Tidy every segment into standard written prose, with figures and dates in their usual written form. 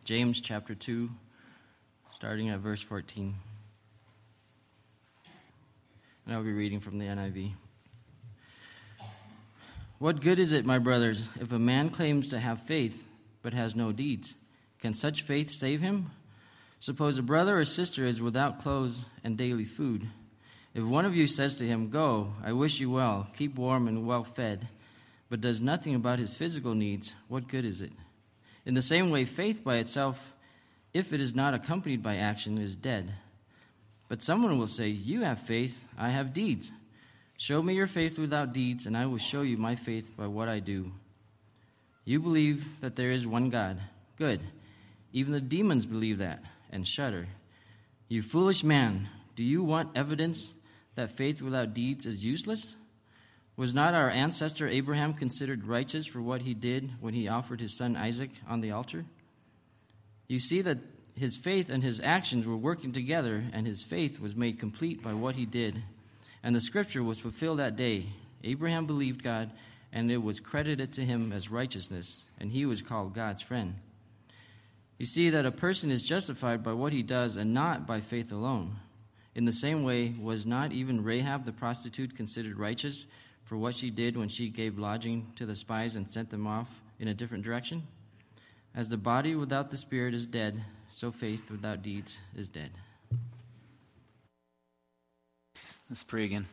James chapter 2, starting at verse 14. And I'll be reading from the NIV. What good is it, my brothers, if a man claims to have faith but has no deeds? Can such faith save him? Suppose a brother or sister is without clothes and daily food. If one of you says to him, "Go, I wish you well, keep warm and well fed," but does nothing about his physical needs, what good is it? In the same way, faith by itself, if it is not accompanied by action, is dead. But someone will say, "You have faith, I have deeds. Show me your faith without deeds, and I will show you my faith by what I do." You believe that there is one God. Good. Even the demons believe that and shudder. You foolish man, do you want evidence that faith without deeds is useless? Was not our ancestor Abraham considered righteous for what he did when he offered his son Isaac on the altar? You see that his faith and his actions were working together, and his faith was made complete by what he did. And the scripture was fulfilled that day. Abraham believed God, and it was credited to him as righteousness, and he was called God's friend. You see that a person is justified by what he does and not by faith alone. In the same way, was not even Rahab the prostitute considered righteous for what she did when she gave lodging to the spies and sent them off in a different direction? As the body without the spirit is dead, so faith without deeds is dead. Let's pray again.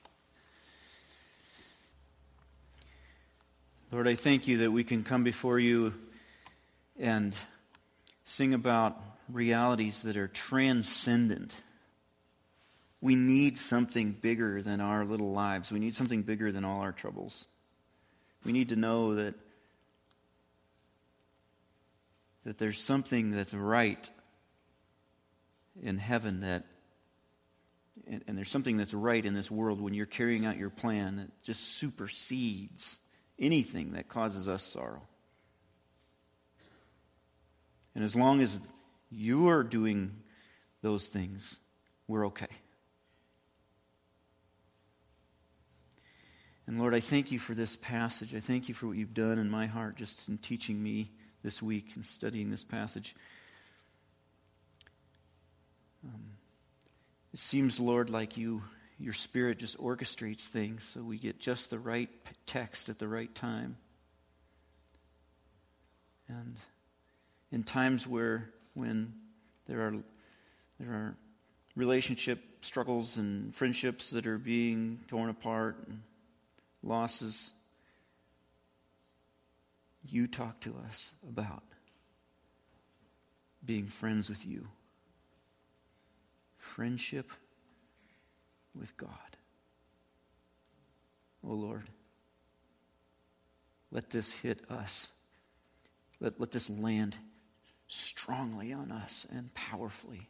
Lord, I thank you that we can come before you and sing about realities that are transcendent. We need something bigger than our little lives. We need something bigger than all our troubles. We need to know that there's something that's right in heaven, and there's something that's right in this world when you're carrying out your plan that just supersedes anything that causes us sorrow. And as long as you are doing those things, we're okay. And Lord, I thank you for this passage. I thank you for what you've done in my heart just in teaching me this week and studying this passage. It seems, Lord, like your Spirit just orchestrates things so we get just the right text at the right time. And in times when there are relationship struggles and friendships that are being torn apart and losses, you talk to us about being friends with you. Friendship with God. Oh Lord, let this hit us. Let this land strongly on us and powerfully,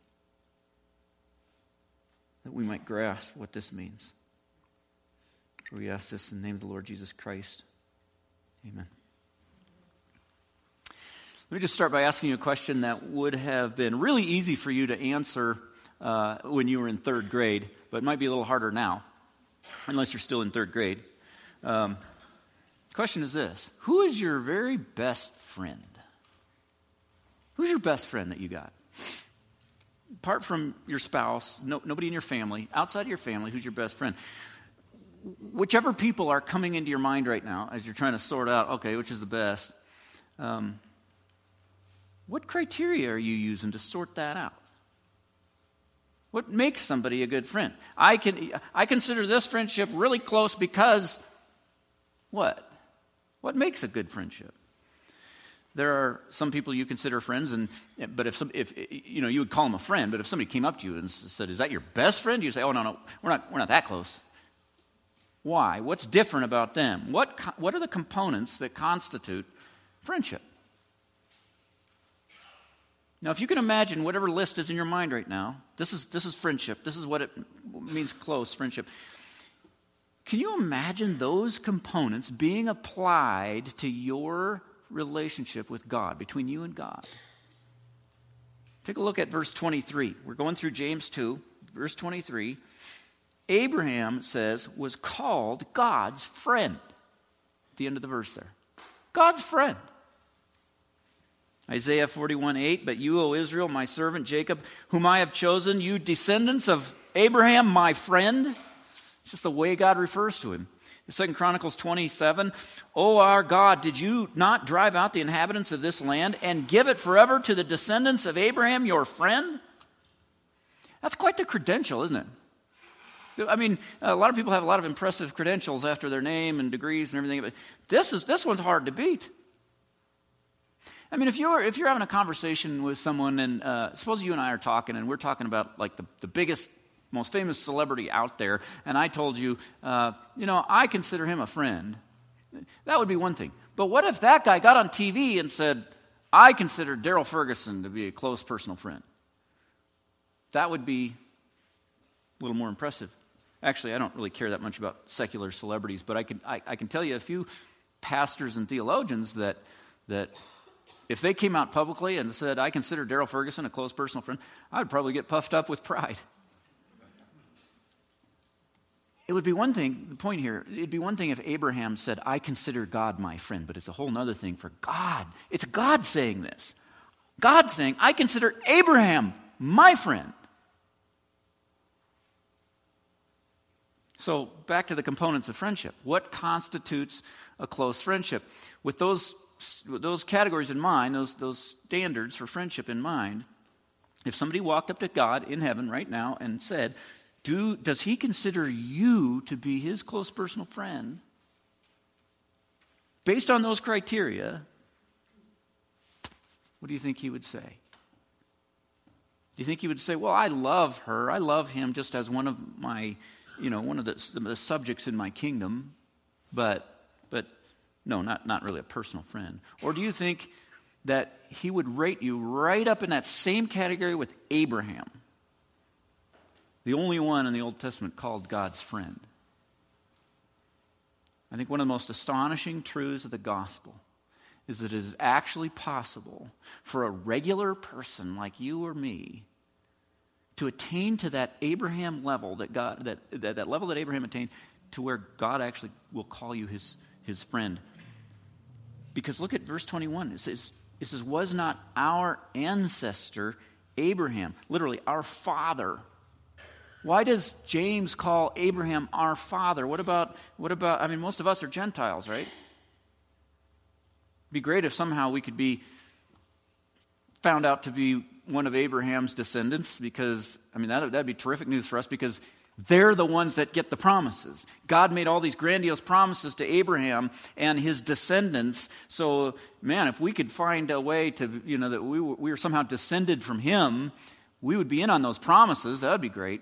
that we might grasp what this means. We ask this in the name of the Lord Jesus Christ. Amen. Let me just start by asking you a question that would have been really easy for you to answer when you were in third grade, but it might be a little harder now, unless you're still in third grade. The question is this: who is your very best friend? Who's your best friend that you got? Apart from your spouse, nobody in your family, outside of your family, who's your best friend? Whichever people are coming into your mind right now as you're trying to sort out, okay, which is the best, what criteria are you using to sort that out? What makes somebody a good friend? I consider this friendship really close because what? What makes a good friendship? There are some people you consider friends, but if you would call them a friend, but if somebody came up to you and said, "Is that your best friend?" You say, "Oh no, we're not that close." Why? What's different about them? What are the components that constitute friendship? Now, if you can imagine whatever list is in your mind right now, this is friendship. This is what it means, close friendship. Can you imagine those components being applied to your relationship with God, between you and God? Take a look at verse 23. We're going through James 2, verse 23. Abraham, it says, was called God's friend. At the end of the verse there. God's friend. Isaiah 41:8, but you, O Israel, my servant Jacob, whom I have chosen, you descendants of Abraham, my friend. It's just the way God refers to him. 2 Chronicles 27, O our God, did you not drive out the inhabitants of this land and give it forever to the descendants of Abraham, your friend? That's quite the credential, isn't it? I mean, a lot of people have a lot of impressive credentials after their name and degrees and everything, but this one's hard to beat. I mean, if you're having a conversation with someone, and suppose you and I are talking, and we're talking about like the biggest, most famous celebrity out there, and I told you, I consider him a friend. That would be one thing. But what if that guy got on TV and said, I consider Daryl Ferguson to be a close personal friend? That would be a little more impressive. Actually, I don't really care that much about secular celebrities, but I can tell you a few pastors and theologians that if they came out publicly and said, I consider Daryl Ferguson a close personal friend, I would probably get puffed up with pride. It would be one thing, the point here, it'd be one thing if Abraham said, I consider God my friend, but it's a whole other thing for God. It's God saying this. God saying, I consider Abraham my friend. So back to the components of friendship. What constitutes a close friendship? With those categories in mind, those standards for friendship in mind, if somebody walked up to God in heaven right now and said, does he consider you to be his close personal friend? Based on those criteria, what do you think he would say? Do you think he would say, well, I love her, I love him just as one of my, one of the subjects in my kingdom, but no, not really a personal friend? Or do you think that he would rate you right up in that same category with Abraham, the only one in the Old Testament called God's friend? I think one of the most astonishing truths of the gospel is that it is actually possible for a regular person like you or me to attain to that Abraham level that level that Abraham attained, to where God actually will call you his friend. Because look at verse 21. It says, was not our ancestor Abraham, literally our father. Why does James call Abraham our father? What about, most of us are Gentiles, right? It'd be great if somehow we could be found out to be one of Abraham's descendants, because, that'd be terrific news for us, because they're the ones that get the promises. God made all these grandiose promises to Abraham and his descendants. So, if we could find a way to, that we were somehow descended from him, we would be in on those promises. That would be great.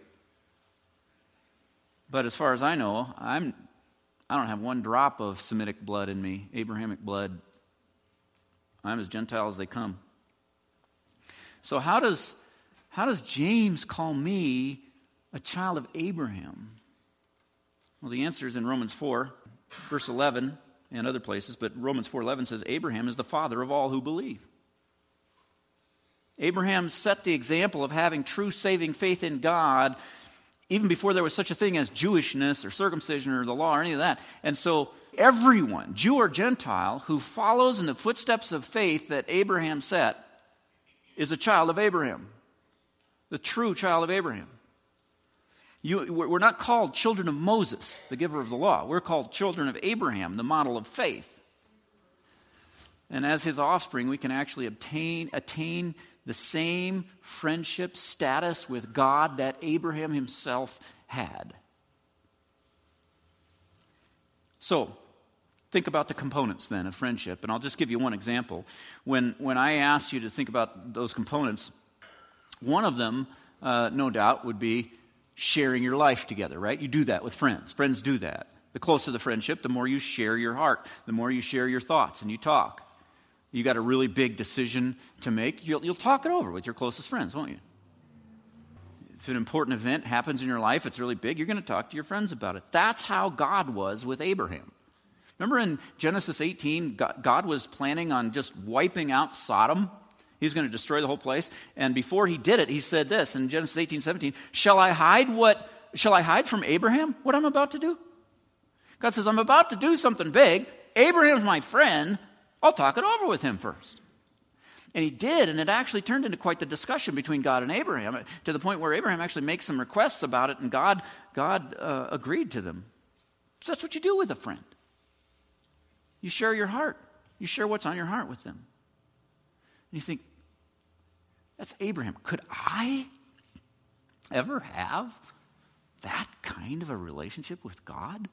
But as far as I know, I don't have one drop of Semitic blood in me, Abrahamic blood. I'm as Gentile as they come. So how does James call me a child of Abraham? Well, the answer is in Romans 4, verse 11, and other places, but Romans 4:11 says, Abraham is the father of all who believe. Abraham set the example of having true saving faith in God even before there was such a thing as Jewishness or circumcision or the law or any of that. And so everyone, Jew or Gentile, who follows in the footsteps of faith that Abraham set is a child of Abraham, the true child of Abraham. We're not called children of Moses, the giver of the law. We're called children of Abraham, the model of faith. And as his offspring, we can actually attain the same friendship status with God that Abraham himself had. So, think about the components then of friendship, and I'll just give you one example. When I asked you to think about those components, one of them, no doubt, would be sharing your life together, right? You do that with friends. Friends do that. The closer the friendship, the more you share your heart, the more you share your thoughts and you talk. You got a really big decision to make, you'll talk it over with your closest friends, won't you? If an important event happens in your life, it's really big, you're going to talk to your friends about it. That's how God was with Abraham. Remember in Genesis 18, God was planning on just wiping out Sodom. He was going to destroy the whole place. And before he did it, he said this in Genesis 18:17, Shall I hide from Abraham what I'm about to do? God says, I'm about to do something big. Abraham's my friend. I'll talk it over with him first. And he did, and it actually turned into quite the discussion between God and Abraham, to the point where Abraham actually makes some requests about it, and God agreed to them. So that's what you do with a friend. You share your heart. You share what's on your heart with them. And you think, that's Abraham. Could I ever have that kind of a relationship with God?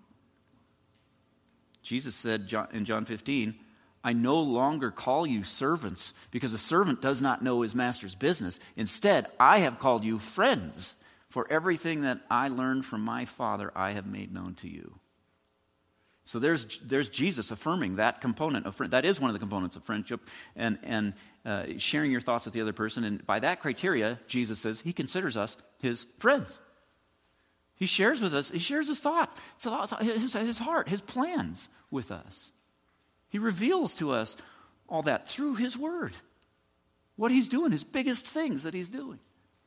Jesus said in John 15, I no longer call you servants, because a servant does not know his master's business. Instead, I have called you friends, for everything that I learned from my Father I have made known to you. So there's Jesus affirming that component of friend. That is one of the components of friendship, and sharing your thoughts with the other person. And by that criteria, Jesus says he considers us his friends. He shares with us. He shares his thought, his heart, his plans with us. He reveals to us all that through his word. What he's doing, his biggest things that he's doing.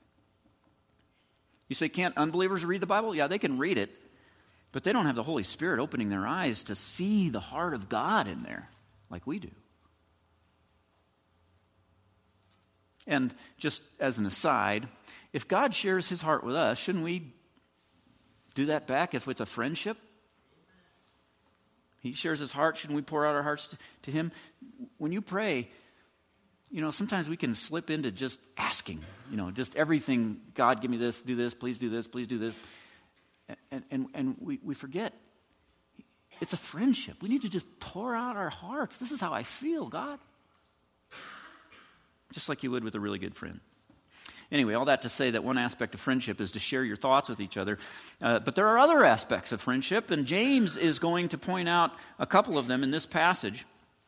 You say, can't unbelievers read the Bible? Yeah, they can read it. But they don't have the Holy Spirit opening their eyes to see the heart of God in there like we do. And just as an aside, if God shares his heart with us, shouldn't we do that back if it's a friendship? He shares his heart. Shouldn't we pour out our hearts to him? When you pray, sometimes we can slip into just asking, just everything. God, give me this, do this, please do this, please do this. And we forget. It's a friendship. We need to just pour out our hearts. This is how I feel, God. Just like you would with a really good friend. Anyway, all that to say that one aspect of friendship is to share your thoughts with each other. But there are other aspects of friendship, and James is going to point out a couple of them in this passage.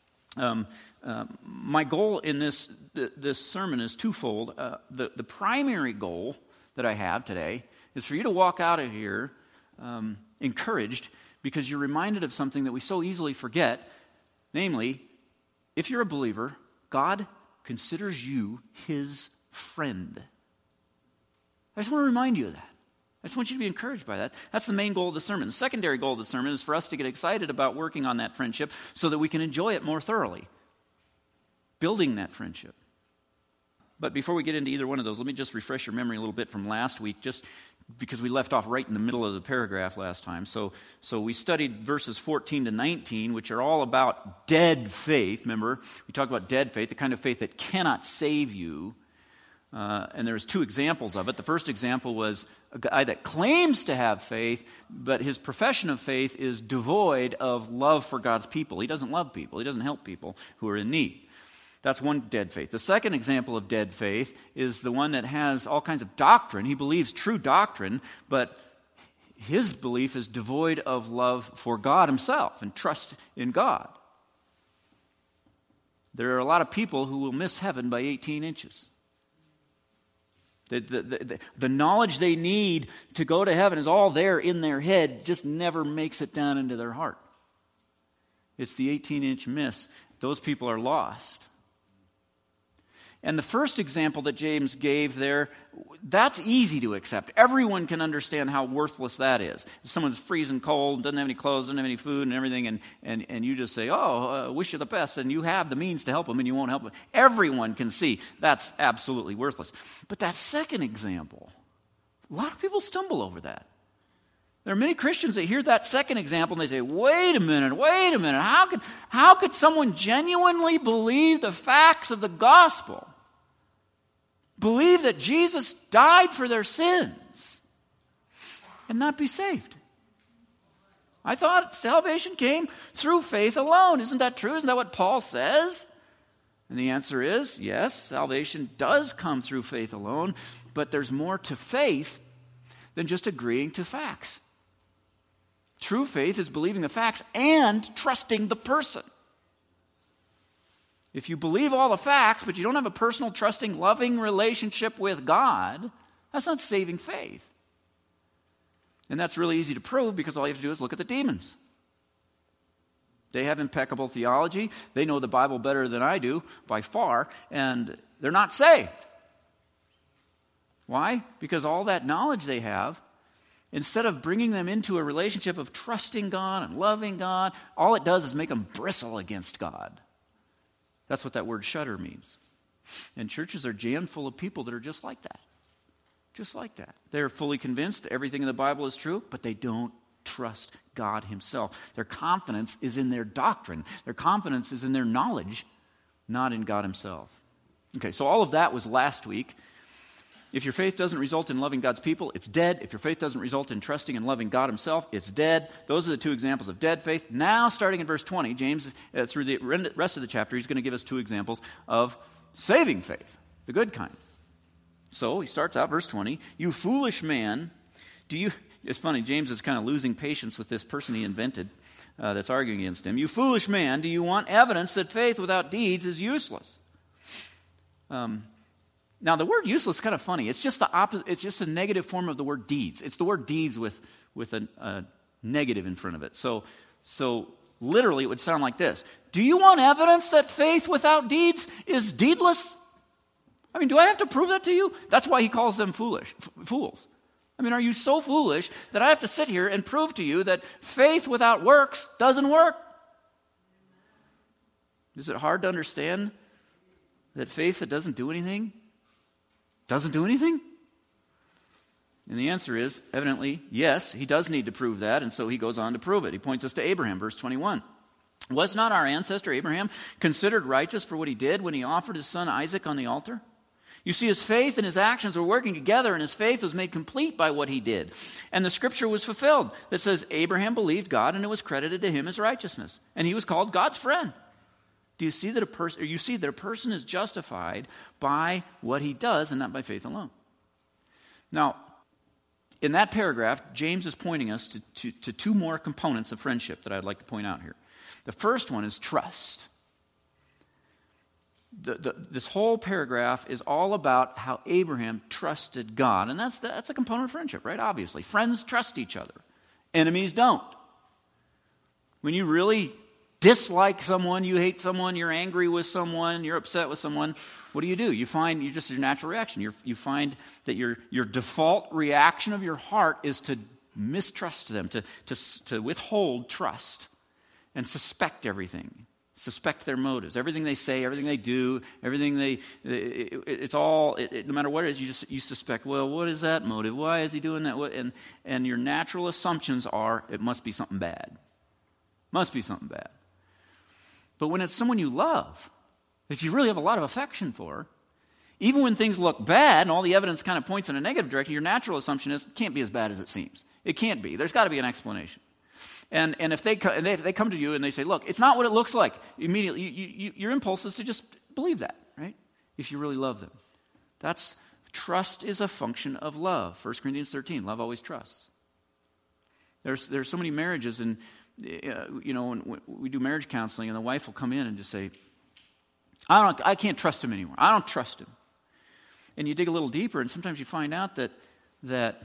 My goal in this sermon is twofold. The primary goal that I have today is for you to walk out of here encouraged, because you're reminded of something that we so easily forget. Namely, if you're a believer, God considers you his friend. I just want to remind you of that. I just want you to be encouraged by that. That's the main goal of the sermon. The secondary goal of the sermon is for us to get excited about working on that friendship so that we can enjoy it more thoroughly, building that friendship. But before we get into either one of those, let me just refresh your memory a little bit from last week, just because we left off right in the middle of the paragraph last time. So we studied verses 14 to 19, which are all about dead faith. Remember, we talked about dead faith, the kind of faith that cannot save you. And there's two examples of it. The first example was a guy that claims to have faith, but his profession of faith is devoid of love for God's people. He doesn't love people. He doesn't help people who are in need. That's one dead faith. The second example of dead faith is the one that has all kinds of doctrine. He believes true doctrine, but his belief is devoid of love for God himself and trust in God. There are a lot of people who will miss heaven by 18 inches. The knowledge they need to go to heaven is all there in their head, just never makes it down into their heart. It's the 18-inch miss. Those people are lost. And the first example that James gave there, that's easy to accept. Everyone can understand how worthless that is. If someone's freezing cold, doesn't have any clothes, doesn't have any food and everything, and you just say, wish you the best, and you have the means to help them, and you won't help them. Everyone can see that's absolutely worthless. But that second example, a lot of people stumble over that. There are many Christians that hear that second example and they say, wait a minute, how could someone genuinely believe the facts of the gospel? Believe that Jesus died for their sins and not be saved? I thought salvation came through faith alone. Isn't that true? Isn't that what Paul says? And the answer is, yes, salvation does come through faith alone, but there's more to faith than just agreeing to facts. True faith is believing the facts and trusting the person. If you believe all the facts, but you don't have a personal, trusting, loving relationship with God, that's not saving faith. And that's really easy to prove because all you have to do is look at the demons. They have impeccable theology. They know the Bible better than I do, by far, and they're not saved. Why? Because all that knowledge they have, instead of bringing them into a relationship of trusting God and loving God, all it does is make them bristle against God. That's what that word shudder means. And churches are jammed full of people that are just like that. Just like that. They're fully convinced everything in the Bible is true, but they don't trust God himself. Their confidence is in their doctrine. Their confidence is in their knowledge, not in God himself. Okay, so all of that was last week. If your faith doesn't result in loving God's people, it's dead. If your faith doesn't result in trusting and loving God himself, it's dead. Those are the two examples of dead faith. Now, starting in verse 20, James, through the rest of the chapter, he's going to give us two examples of saving faith, the good kind. So he starts out, verse 20, you foolish man, it's funny, James is kind of losing patience with this person he invented that's arguing against him. You foolish man, do you want evidence that faith without deeds is useless? Now, the word useless is kind of funny. It's just the opposite. It's just a negative form of the word deeds. It's the word deeds with a negative in front of it. So literally, it would sound like this. Do you want evidence that faith without deeds is deedless? I mean, do I have to prove that to you? That's why he calls them fools. I mean, are you so foolish that I have to sit here and prove to you that faith without works doesn't work? Is it hard to understand that faith that doesn't do anything doesn't do anything? And the answer is, evidently, yes, he does need to prove that, and so he goes on to prove it. He points us to Abraham, verse 21. Was not our ancestor Abraham considered righteous for what he did when he offered his son Isaac on the altar? You see, his faith and his actions were working together, and his faith was made complete by what he did. And the scripture was fulfilled that says, Abraham believed God, and it was credited to him as righteousness. And he was called God's friend. Do you see that a person is justified by what he does and not by faith alone? Now, in that paragraph, James is pointing us to two more components of friendship that I'd like to point out here. The first one is trust. This whole paragraph is all about how Abraham trusted God. And that's a component of friendship, right? Obviously. Friends trust each other. Enemies don't. When you really dislike someone, you hate someone, you're angry with someone, you're upset with someone, what do? You find, just your natural reaction. You find that your default reaction of your heart is to mistrust them, to withhold trust and suspect everything. Suspect their motives. Everything they say, everything they do, everything it's all, no matter what it is, you suspect, well, what is that motive? Why is he doing that? And your natural assumptions are, it must be something bad. Must be something bad. But when it's someone you love, that you really have a lot of affection for, even when things look bad and all the evidence kind of points in a negative direction, your natural assumption is, it can't be as bad as it seems. It can't be. There's got to be an explanation. And if they come to you and they say, look, it's not what it looks like, immediately your impulse is to just believe that, right? If you really love them. Trust is a function of love. 1 Corinthians 13, love always trusts. There's so many marriages, and when we do marriage counseling, and the wife will come in and just say, I can't trust him anymore. I don't trust him. And you dig a little deeper, and sometimes you find out that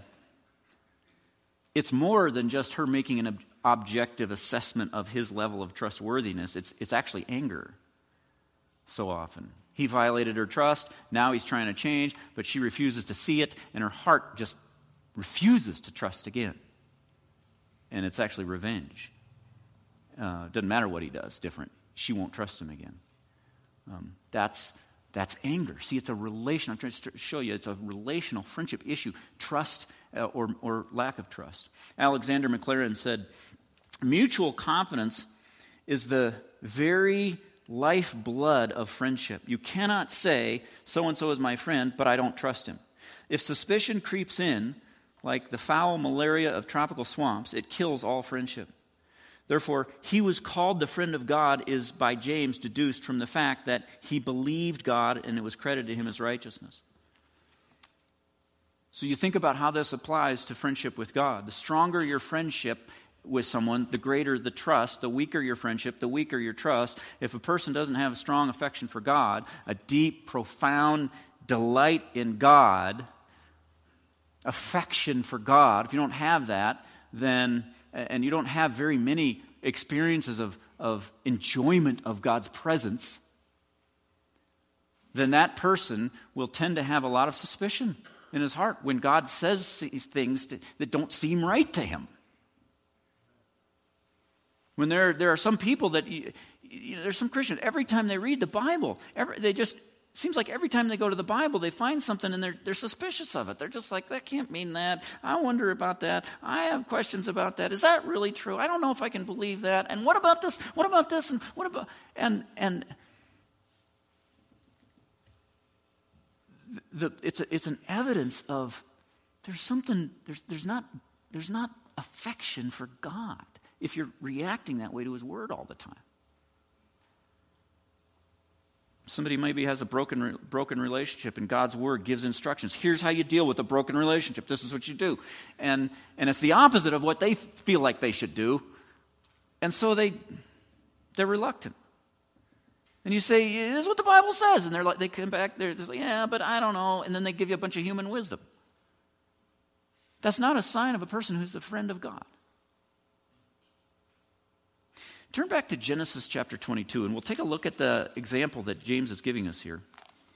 it's more than just her making an objective assessment of his level of trustworthiness. It's actually anger so often. He violated her trust. Now he's trying to change, but she refuses to see it, and her heart just refuses to trust again. And it's actually revenge. Doesn't matter what he does different. She won't trust him again. That's anger. See, it's a relational. I'm trying to show you, it's a relational friendship issue. Trust or lack of trust. Alexander McLaren said, mutual confidence is the very lifeblood of friendship. You cannot say, so-and-so is my friend, but I don't trust him. If suspicion creeps in, like the foul malaria of tropical swamps, it kills all friendship. Therefore, he was called the friend of God is by James deduced from the fact that he believed God and it was credited to him as righteousness. So you think about how this applies to friendship with God. The stronger your friendship with someone, the greater the trust. The weaker your friendship, the weaker your trust. If a person doesn't have a strong affection for God, a deep, profound delight in God, affection for God, if you don't have that, then, and you don't have very many experiences of enjoyment of God's presence, then that person will tend to have a lot of suspicion in his heart when God says things that don't seem right to him. When there are some people that, there's some Christians, every time they read the Bible, they just seems like every time they go to the Bible, they find something and they're suspicious of it. They're just like, that can't mean that. I wonder about that. I have questions about that. Is that really true? I don't know if I can believe that. And what about this? What about this? And what about... And it's an evidence of there's not affection for God if you're reacting that way to his word all the time. Somebody maybe has a broken relationship, and God's word gives instructions. Here's how you deal with a broken relationship. This is what you do. And it's the opposite of what they feel like they should do. And so they're reluctant. And you say, this is what the Bible says. And they come back, they're just like, yeah, but I don't know. And then they give you a bunch of human wisdom. That's not a sign of a person who's a friend of God. Turn back to Genesis chapter 22, and we'll take a look at the example that James is giving us here.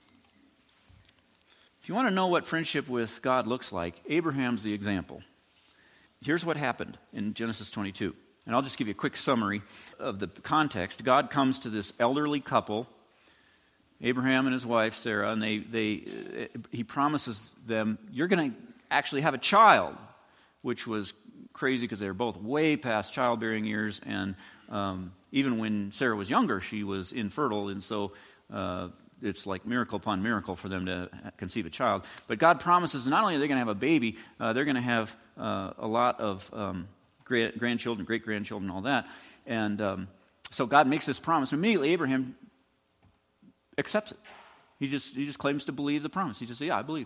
If you want to know what friendship with God looks like, Abraham's the example. Here's what happened in Genesis 22. And I'll just give you a quick summary of the context. God comes to this elderly couple, Abraham and his wife, Sarah, and he promises them, you're going to actually have a child, which was crazy because they were both way past childbearing years, and even when Sarah was younger, she was infertile, and so it's like miracle upon miracle for them to conceive a child. But God promises not only are they going to have a baby, they're going to have a lot of grandchildren, great-grandchildren, all that. And so God makes this promise. Immediately, Abraham accepts it. He just claims to believe the promise. He just says, yeah, I believe.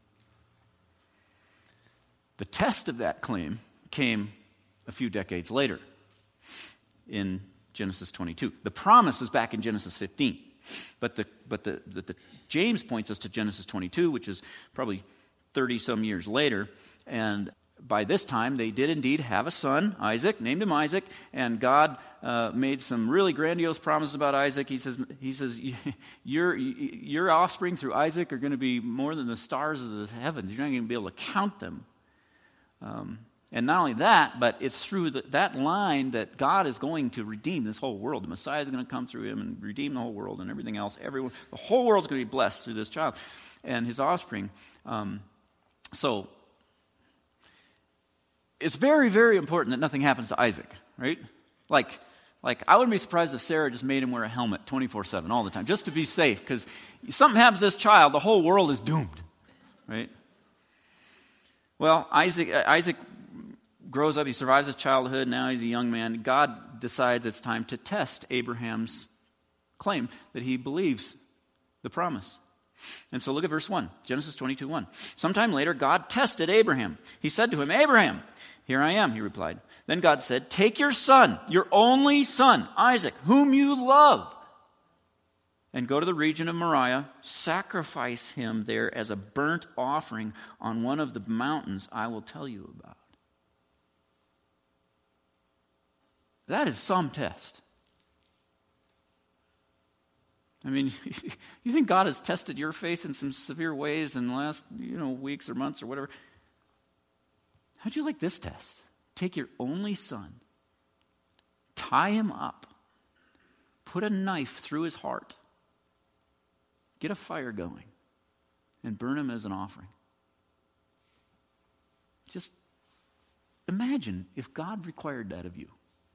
The test of that claim came a few decades later in Genesis 22. The promise is back in Genesis 15. But the James points us to Genesis 22, which is probably 30-some years later. And by this time, they did indeed have a son, Isaac, named him Isaac, and God made some really grandiose promises about Isaac. He says, your offspring through Isaac are going to be more than the stars of the heavens. You're not going to be able to count them. And not only that, but it's through that line that God is going to redeem this whole world. The Messiah is going to come through him and redeem the whole world and everything else. Everyone, the whole world's going to be blessed through this child and his offspring. So it's very, very important that nothing happens to Isaac, right? Like I wouldn't be surprised if Sarah just made him wear a helmet 24/7 all the time, just to be safe, because something happens to this child, the whole world is doomed, right? Well, Isaac grows up, he survives his childhood, now he's a young man. God decides it's time to test Abraham's claim that he believes the promise. And so look at verse 1, Genesis 22:1. Sometime later, God tested Abraham. He said to him, Abraham, here I am, he replied. Then God said, take your son, your only son, Isaac, whom you love, and go to the region of Moriah, sacrifice him there as a burnt offering on one of the mountains I will tell you about. That is some test. I mean, you think God has tested your faith in some severe ways in the last, weeks or months or whatever? How'd you like this test? Take your only son, tie him up, put a knife through his heart, get a fire going, and burn him as an offering. Just imagine if God required that of you.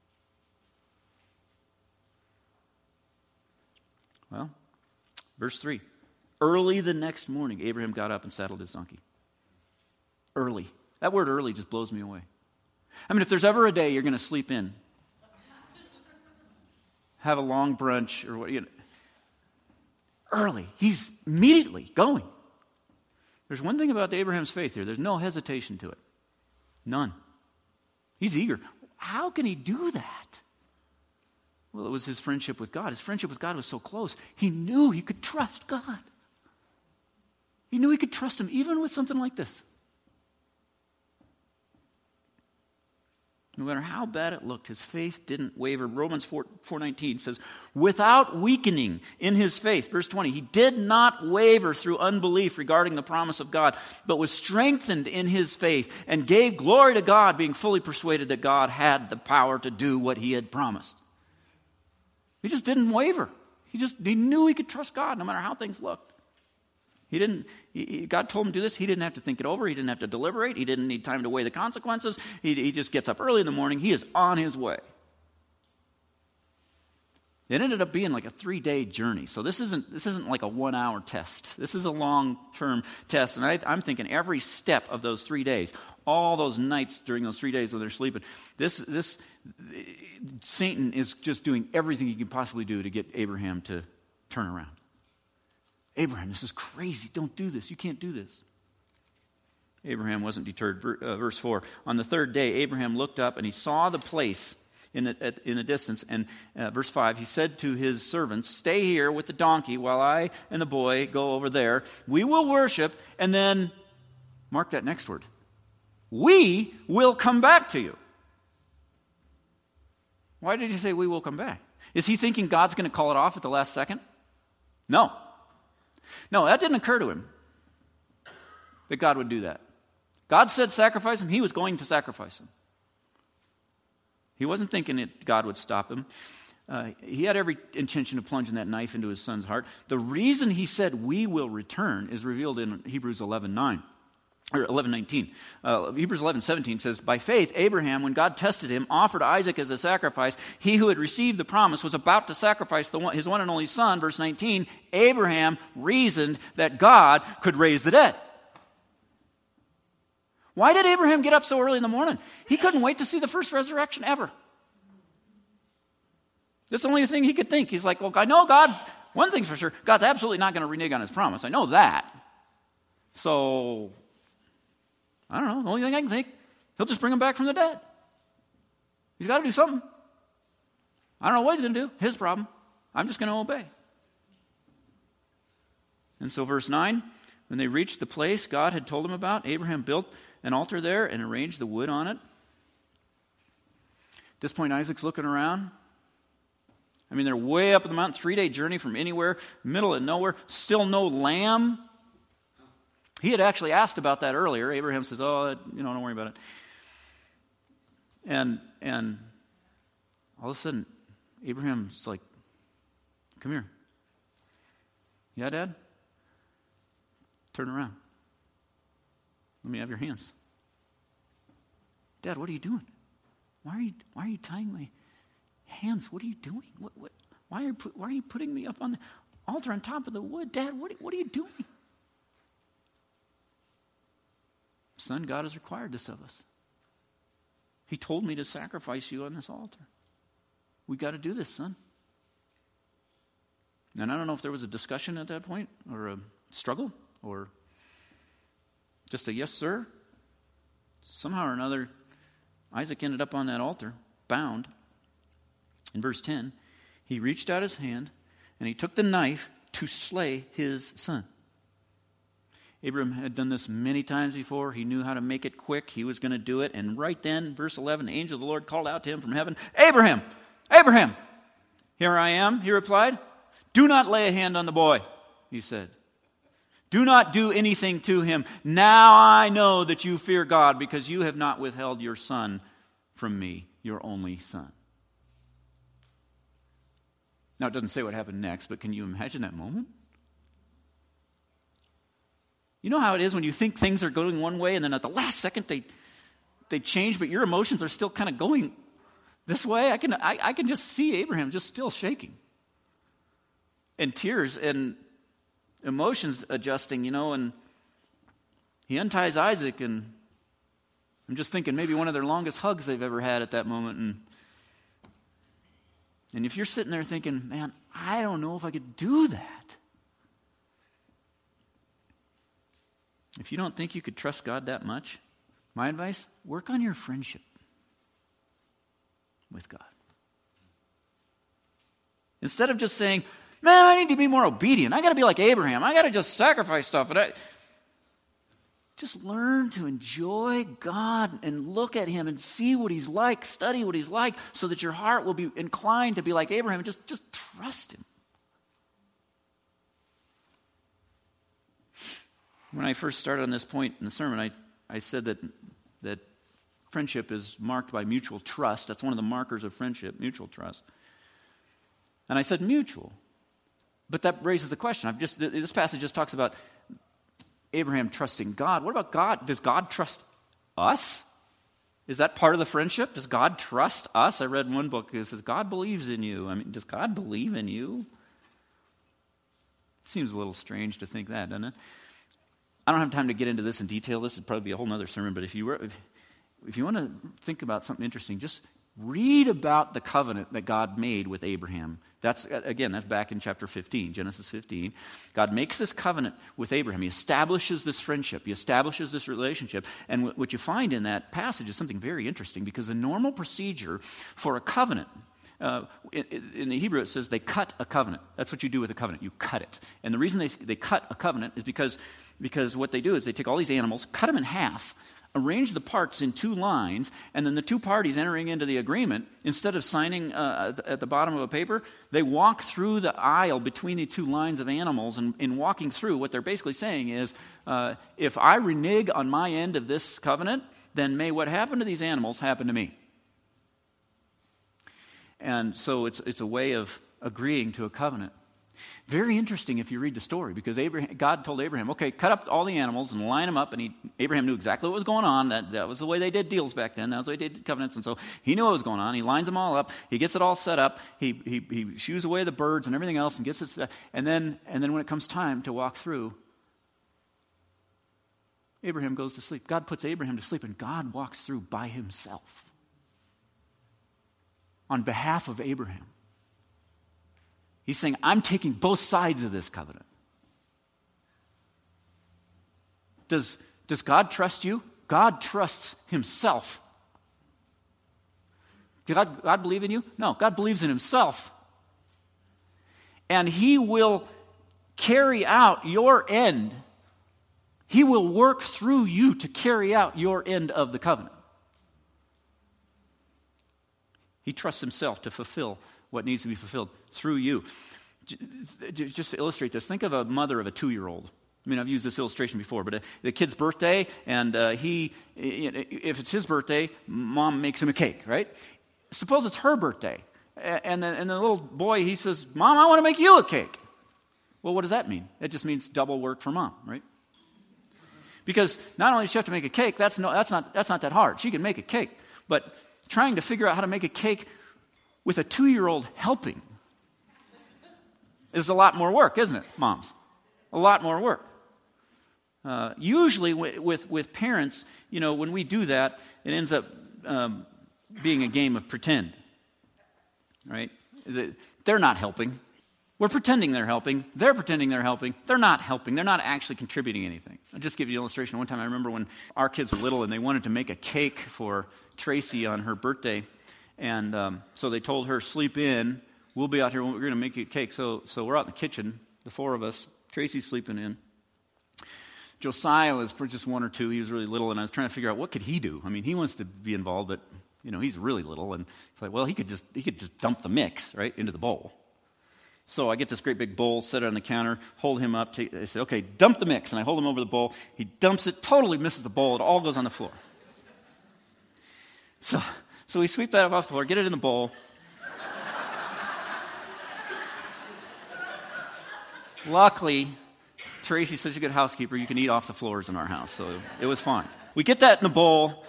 Well, verse 3. Early the next morning, Abraham got up and saddled his donkey. Early. That word early just blows me away. I mean, if there's ever a day you're going to sleep in, have a long brunch or what, early. He's immediately going. There's one thing about Abraham's faith here. There's no hesitation to it. None. He's eager. How can he do that? Well, it was his friendship with God. His friendship with God was so close. He knew he could trust God. He knew he could trust him even with something like this. No matter how bad it looked, his faith didn't waver. Romans 4:19 says, without weakening in his faith, verse 20, he did not waver through unbelief regarding the promise of God, but was strengthened in his faith and gave glory to God, being fully persuaded that God had the power to do what he had promised. He just didn't waver. He knew he could trust God no matter how things looked. God told him to do this. He didn't have to think it over. He didn't have to deliberate. He didn't need time to weigh the consequences. He just gets up early in the morning. He is on his way. It ended up being like a 3-day journey. So this isn't like a 1-hour test. This is a long-term test. And I'm thinking every step of those 3 days, all those nights during those 3 days when they're sleeping, Satan is just doing everything he can possibly do to get Abraham to turn around. Abraham, this is crazy. Don't do this. You can't do this. Abraham wasn't deterred. Verse 4, on the third day, Abraham looked up and he saw the place in the distance. And verse 5, he said to his servants, stay here with the donkey while I and the boy go over there. We will worship. And then, mark that next word. We will come back to you. Why did he say we will come back? Is he thinking God's going to call it off at the last second? No, that didn't occur to him, that God would do that. God said sacrifice him. He was going to sacrifice him. He wasn't thinking that God would stop him. He had every intention of plunging that knife into his son's heart. The reason he said we will return is revealed in Hebrews 11:9. Or 11:19. Hebrews 11:17 says, by faith, Abraham, when God tested him, offered Isaac as a sacrifice. He who had received the promise was about to sacrifice his one and only son. Verse 19, Abraham reasoned that God could raise the dead. Why did Abraham get up so early in the morning? He couldn't wait to see the first resurrection ever. That's the only thing he could think. He's like, well, I know one thing's for sure, God's absolutely not going to renege on his promise. I know that. So, I don't know. The only thing I can think, he'll just bring him back from the dead. He's got to do something. I don't know what he's going to do. His problem. I'm just going to obey. And so verse 9, when they reached the place God had told him about, Abraham built an altar there and arranged the wood on it. At this point, Isaac's looking around. I mean, they're way up in the mountain, 3-day journey from anywhere, middle of nowhere, still no lamb. He had actually asked about that earlier. Abraham says, don't worry about it. And all of a sudden, Abraham's like, come here. Yeah, Dad? Turn around. Let me have your hands. Dad, what are you doing? Why are you tying my hands? What are you doing? Why are you putting me up on the altar on top of the wood? Dad, what are you doing? Son, God has required this of us. He told me to sacrifice you on this altar. We got to do this, son. And I don't know if there was a discussion at that point, or a struggle, or just a yes, sir. Somehow or another, Isaac ended up on that altar, bound. In verse 10, he reached out his hand, and he took the knife to slay his son. Abraham had done this many times before. He knew how to make it quick. He was going to do it. And right then, verse 11, the angel of the Lord called out to him from heaven, Abraham, Abraham. Here I am, he replied. Do not lay a hand on the boy, he said. Do not do anything to him. Now I know that you fear God because you have not withheld your son from me, your only son. Now it doesn't say what happened next, but can you imagine that moment? You know how it is when you think things are going one way and then at the last second they change, but your emotions are still kind of going this way? I can just see Abraham just still shaking. And tears and emotions adjusting, and he unties Isaac, and I'm just thinking maybe one of their longest hugs they've ever had at that moment. And if you're sitting there thinking, man, I don't know if I could do that. If you don't think you could trust God that much, my advice, work on your friendship with God. Instead of just saying, man, I need to be more obedient. I got to be like Abraham. I got to just sacrifice stuff. Just learn to enjoy God and look at him and see what he's like, study what he's like, so that your heart will be inclined to be like Abraham and just trust him. When I first started on this point in the sermon, I said that friendship is marked by mutual trust. That's one of the markers of friendship, mutual trust. And I said mutual. But that raises the question. This passage just talks about Abraham trusting God. What about God? Does God trust us? Is that part of the friendship? Does God trust us? I read one book that says, God believes in you. I mean, does God believe in you? It seems a little strange to think that, doesn't it? I don't have time to get into this in detail. This would probably be a whole other sermon, but if you want to think about something interesting, just read about the covenant that God made with Abraham. That's back in chapter 15, Genesis 15. God makes this covenant with Abraham. He establishes this friendship. He establishes this relationship. And what you find in that passage is something very interesting, because the normal procedure for a covenant, in the Hebrew it says they cut a covenant. That's what you do with a covenant. You cut it. And the reason they cut a covenant is because what they do is they take all these animals, cut them in half, arrange the parts in two lines, and then the two parties entering into the agreement, instead of signing at the bottom of a paper, they walk through the aisle between the two lines of animals, and in walking through, what they're basically saying is, if I renege on my end of this covenant, then may what happened to these animals happen to me. And so it's a way of agreeing to a covenant. Very interesting if you read the story, because God told Abraham, okay, cut up all the animals and line them up, and Abraham knew exactly what was going on. That was the way they did deals back then. That was the way they did covenants, and so he knew what was going on. He lines them all up. He gets it all set up. He shoos away the birds and everything else and gets it, and then when it comes time to walk through, Abraham goes to sleep. God puts Abraham to sleep, and God walks through by himself on behalf of Abraham. He's saying, I'm taking both sides of this covenant. Does God trust you? God trusts himself. Did God believe in you? No, God believes in himself. And he will carry out your end. He will work through you to carry out your end of the covenant. He trusts himself to fulfill what needs to be fulfilled through you. Just to illustrate this, think of a mother of a 2-year-old. I mean, I've used this illustration before, but the kid's birthday, and if it's his birthday, mom makes him a cake, right? Suppose it's her birthday, and the little boy, he says, Mom, I want to make you a cake. Well, what does that mean? It just means double work for mom, right? Because not only does she have to make a cake, that's not that hard. She can make a cake, but trying to figure out how to make a cake with a 2-year-old helping is a lot more work, isn't it, moms? A lot more work. Usually with parents, when we do that, it ends up being a game of pretend, right? They're not helping. We're pretending they're helping. They're pretending they're helping. They're not helping. They're not actually contributing anything. I'll just give you an illustration. One time I remember when our kids were little and they wanted to make a cake for Tracy on her birthday. And so they told her, sleep in. We'll be out here. We're going to make you a cake. So we're out in the kitchen, the 4 of us. Tracy's sleeping in. Josiah was just 1 or 2. He was really little, and I was trying to figure out what could he do. I mean, he wants to be involved, but he's really little, and it's like, well, he could just dump the mix right into the bowl. So I get this great big bowl, set it on the counter, hold him up. I say, okay, dump the mix, and I hold him over the bowl. He dumps it, totally misses the bowl. It all goes on the floor. So we sweep that off the floor, get it in the bowl. Luckily, Tracy's such a good housekeeper, you can eat off the floors in our house, so it was fine. We get that in the bowl,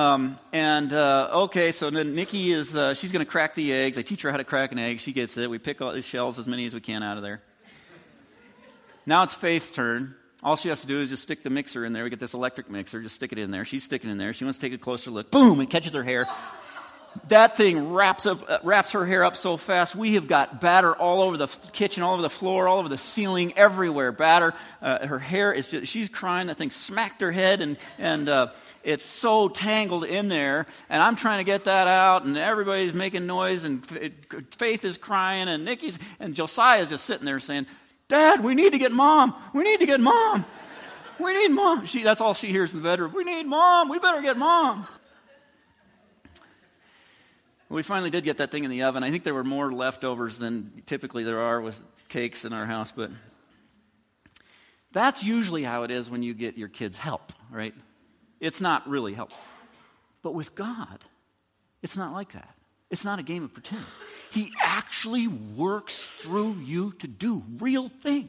okay, so then Nikki is, she's going to crack the eggs. I teach her how to crack an egg. She gets it. We pick all the shells, as many as we can out of there. Now it's Faith's turn. All she has to do is just stick the mixer in there. We get this electric mixer, just stick it in there. She's sticking it in there. She wants to take a closer look. Boom, it catches her hair. That thing wraps her hair up so fast. We have got batter all over the kitchen, all over the floor, all over the ceiling, everywhere. Batter. Her hair is she's crying. That thing smacked her head, and it's so tangled in there. And I'm trying to get that out, and everybody's making noise, and Faith is crying, and Nikki's and Josiah's just sitting there saying, "Dad, we need to get Mom. We need to get Mom. We need Mom." That's all she hears in the bedroom. "We need Mom. We better get Mom." We finally did get that thing in the oven. I think there were more leftovers than typically there are with cakes in our house, but that's usually how it is when you get your kids help, right? It's not really help. But with God, it's not like that. It's not a game of pretend. He actually works through you to do real things.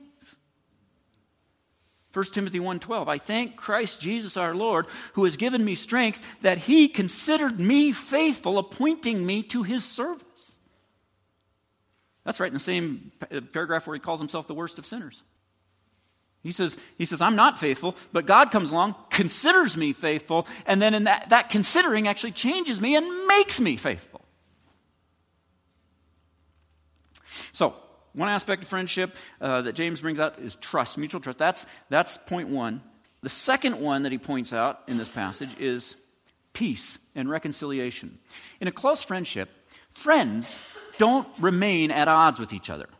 1 Timothy 1:12, I thank Christ Jesus our Lord, who has given me strength, that he considered me faithful, appointing me to his service. That's right in the same paragraph where he calls himself the worst of sinners. He says, I'm not faithful, but God comes along, considers me faithful, and then in that considering actually changes me and makes me faithful. So, one aspect of friendship that James brings out is trust, mutual trust. That's point one. The second one that he points out in this passage is peace and reconciliation. In a close friendship, friends don't remain at odds with each other.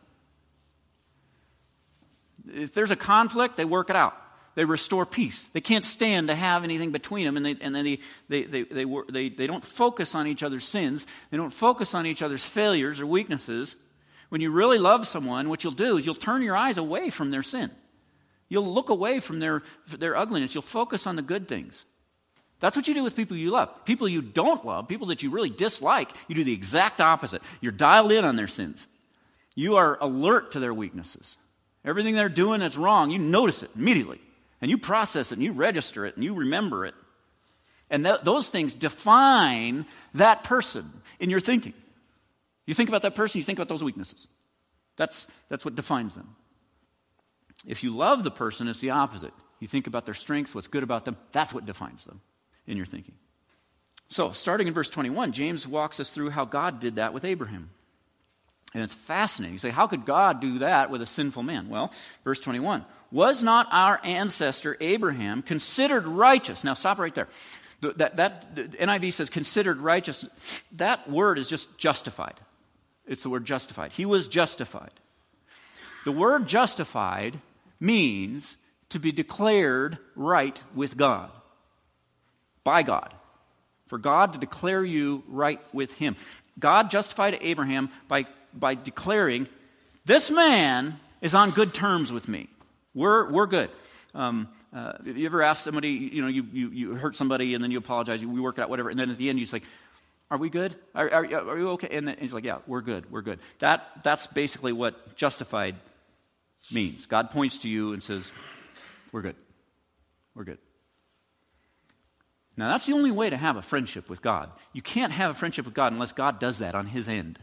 If there's a conflict, they work it out. They restore peace. They can't stand to have anything between them, and then they don't focus on each other's sins. They don't focus on each other's failures or weaknesses. When you really love someone, what you'll do is you'll turn your eyes away from their sin. You'll look away from their ugliness. You'll focus on the good things. That's what you do with people you love. People you don't love, people that you really dislike, you do the exact opposite. You're dialed in on their sins. You are alert to their weaknesses. Everything they're doing that's wrong, you notice it immediately. And you process it, and you register it, and you remember it. And those things define that person in your thinking. You think about that person, you think about those weaknesses. That's what defines them. If you love the person, it's the opposite. You think about their strengths, what's good about them. That's what defines them in your thinking. So, starting in verse 21, James walks us through how God did that with Abraham. And it's fascinating. You say, how could God do that with a sinful man? Well, verse 21, was not our ancestor Abraham considered righteous? Now, stop right there. That NIV says considered righteous. That word is just justified. It's the word justified. He was justified. The word justified means to be declared right with God. By God. For God to declare you right with him. God justified Abraham by declaring, this man is on good terms with me. We're good. You ever ask somebody, you hurt somebody and then you apologize, we work it out, whatever, and then at the end you say, are we good? Are you okay? And then he's like, yeah, we're good. That's basically what justified means. God points to you and says, we're good. Now, that's the only way to have a friendship with God. You can't have a friendship with God unless God does that on his end.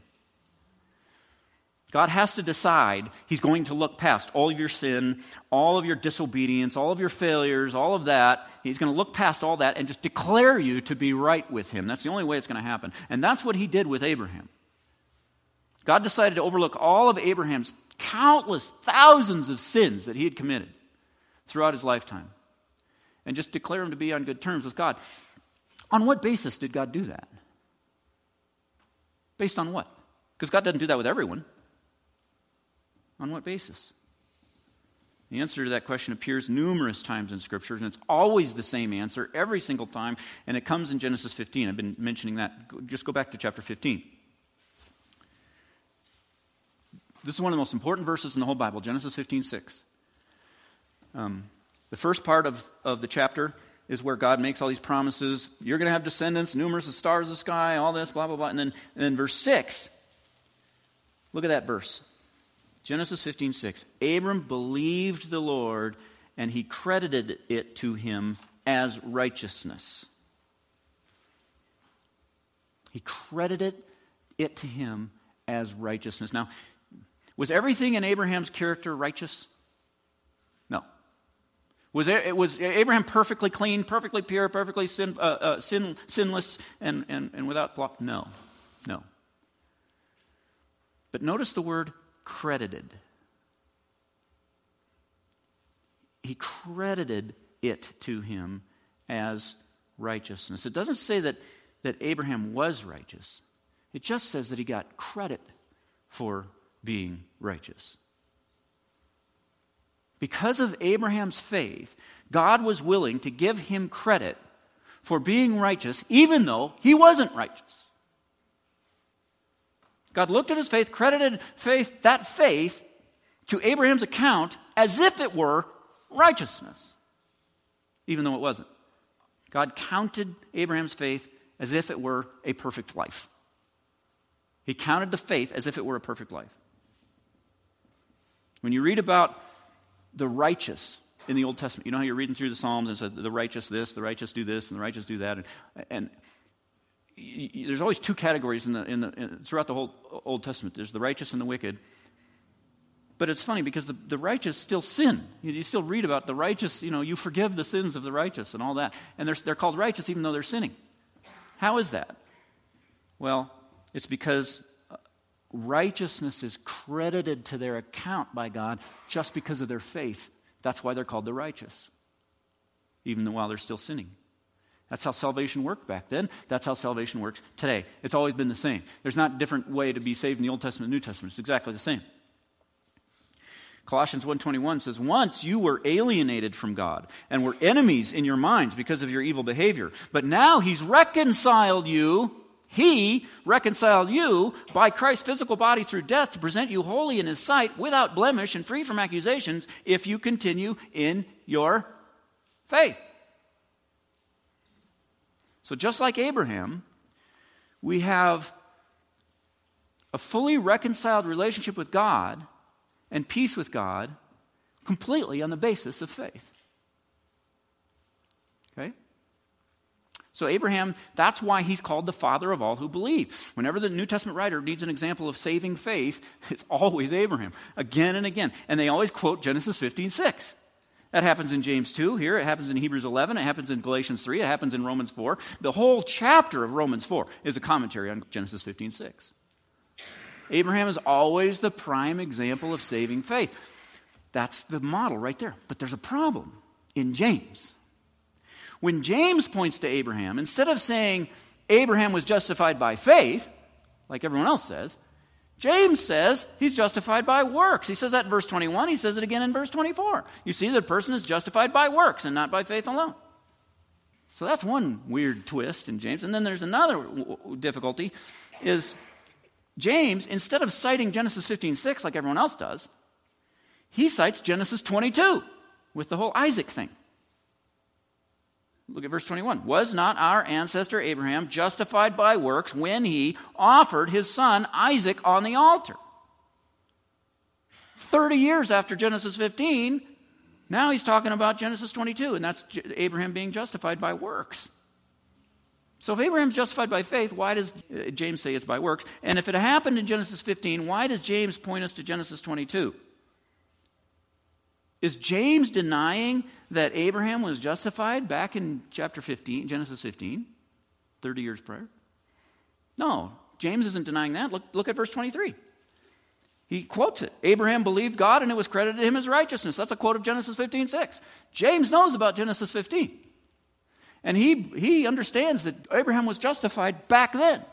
God has to decide he's going to look past all of your sin, all of your disobedience, all of your failures, all of that. He's going to look past all that and just declare you to be right with him. That's the only way it's going to happen. And that's what he did with Abraham. God decided to overlook all of Abraham's countless thousands of sins that he had committed throughout his lifetime and just declare him to be on good terms with God. On what basis did God do that? Based on what? Because God doesn't do that with everyone. On what basis? The answer to that question appears numerous times in Scripture, and it's always the same answer every single time, and it comes in Genesis 15. I've been mentioning that. Just go back to chapter 15. This is one of the most important verses in the whole Bible, Genesis 15:6. The first part of the chapter is where God makes all these promises. You're going to have descendants, numerous as stars of the sky, all this, blah, blah, blah. And then verse 6, look at that verse. Genesis 15:6. Abram believed the Lord, and he credited it to him as righteousness. He credited it to him as righteousness. Now, was everything in Abraham's character righteous? No. Was Abraham perfectly clean, perfectly pure, perfectly sinless, and without flaw? No. But notice the word credited. He credited it to him as righteousness. It doesn't say that Abraham was righteous. It just says that he got credit for being righteous. Because of Abraham's faith, God was willing to give him credit for being righteous, even though he wasn't righteous. God looked at his faith, credited that faith to Abraham's account as if it were righteousness, even though it wasn't. God counted Abraham's faith as if it were a perfect life. He counted the faith as if it were a perfect life. When you read about the righteous in the Old Testament, you know how you're reading through the Psalms and said the righteous this, the righteous do this, and the righteous do that, and there's always two categories throughout the whole Old Testament. There's the righteous and the wicked. But it's funny because the righteous still sin. You still read about the righteous, you forgive the sins of the righteous and all that. And they're called righteous even though they're sinning. How is that? Well, it's because righteousness is credited to their account by God just because of their faith. That's why they're called the righteous, even while they're still sinning. That's how salvation worked back then. That's how salvation works today. It's always been the same. There's not a different way to be saved in the Old Testament and New Testament. It's exactly the same. Colossians 1:21 says, once you were alienated from God and were enemies in your minds because of your evil behavior. But now He's reconciled you. He reconciled you by Christ's physical body through death to present you holy in His sight, without blemish and free from accusations, if you continue in your faith. So just like Abraham, we have a fully reconciled relationship with God and peace with God completely on the basis of faith. Okay? So Abraham, that's why he's called the father of all who believe. Whenever the New Testament writer needs an example of saving faith, it's always Abraham, again and again. And they always quote Genesis 15:6. That happens in James 2 here. It happens in Hebrews 11. It happens in Galatians 3. It happens in Romans 4. The whole chapter of Romans 4 is a commentary on Genesis 15:6. Abraham is always the prime example of saving faith. That's the model right there. But there's a problem in James. When James points to Abraham, instead of saying Abraham was justified by faith, like everyone else says, James says he's justified by works. He says that in verse 21. He says it again in verse 24. You see that a person is justified by works and not by faith alone. So that's one weird twist in James. And then there's another difficulty is James, instead of citing Genesis 15:6 like everyone else does, he cites Genesis 22 with the whole Isaac thing. Look at verse 21. Was not our ancestor Abraham justified by works when he offered his son Isaac on the altar? 30 years after Genesis 15, now he's talking about Genesis 22, and that's Abraham being justified by works. So if Abraham's justified by faith, why does James say it's by works? And if it happened in Genesis 15, why does James point us to Genesis 22? Is James denying that Abraham was justified back in chapter 15, Genesis 15, 30 years prior? No, James isn't denying that. Look at verse 23. He quotes it. Abraham believed God and it was credited to him as righteousness. That's a quote of Genesis 15:6. James knows about Genesis 15. And he understands that Abraham was justified back then.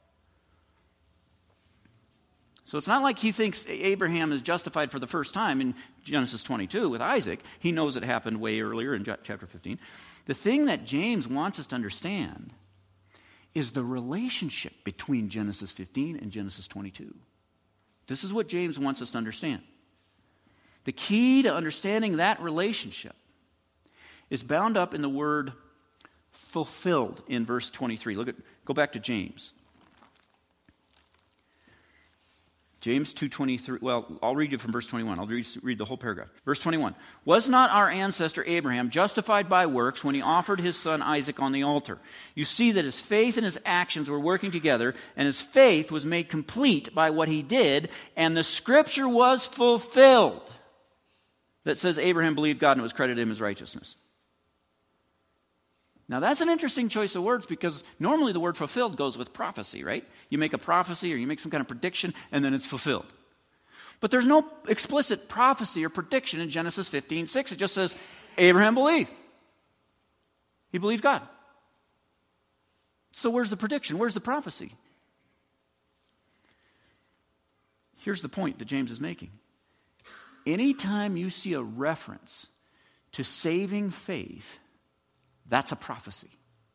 So it's not like he thinks Abraham is justified for the first time in Genesis 22 with Isaac. He knows it happened way earlier in chapter 15. The thing that James wants us to understand is the relationship between Genesis 15 and Genesis 22. This is what James wants us to understand. The key to understanding that relationship is bound up in the word fulfilled in verse 23. Go back to James. James 2:23. Well, I'll read you from verse 21. I'll read the whole paragraph. Verse 21. Was not our ancestor Abraham justified by works when he offered his son Isaac on the altar? You see that his faith and his actions were working together, and his faith was made complete by what he did, and the scripture was fulfilled that says Abraham believed God and it was credited to him as righteousness. Now, that's an interesting choice of words because normally the word fulfilled goes with prophecy, right? You make a prophecy or you make some kind of prediction and then it's fulfilled. But there's no explicit prophecy or prediction in Genesis 15:6. It just says, Abraham believed. He believed God. So where's the prediction? Where's the prophecy? Here's the point that James is making. Anytime you see a reference to saving faith, that's a prophecy.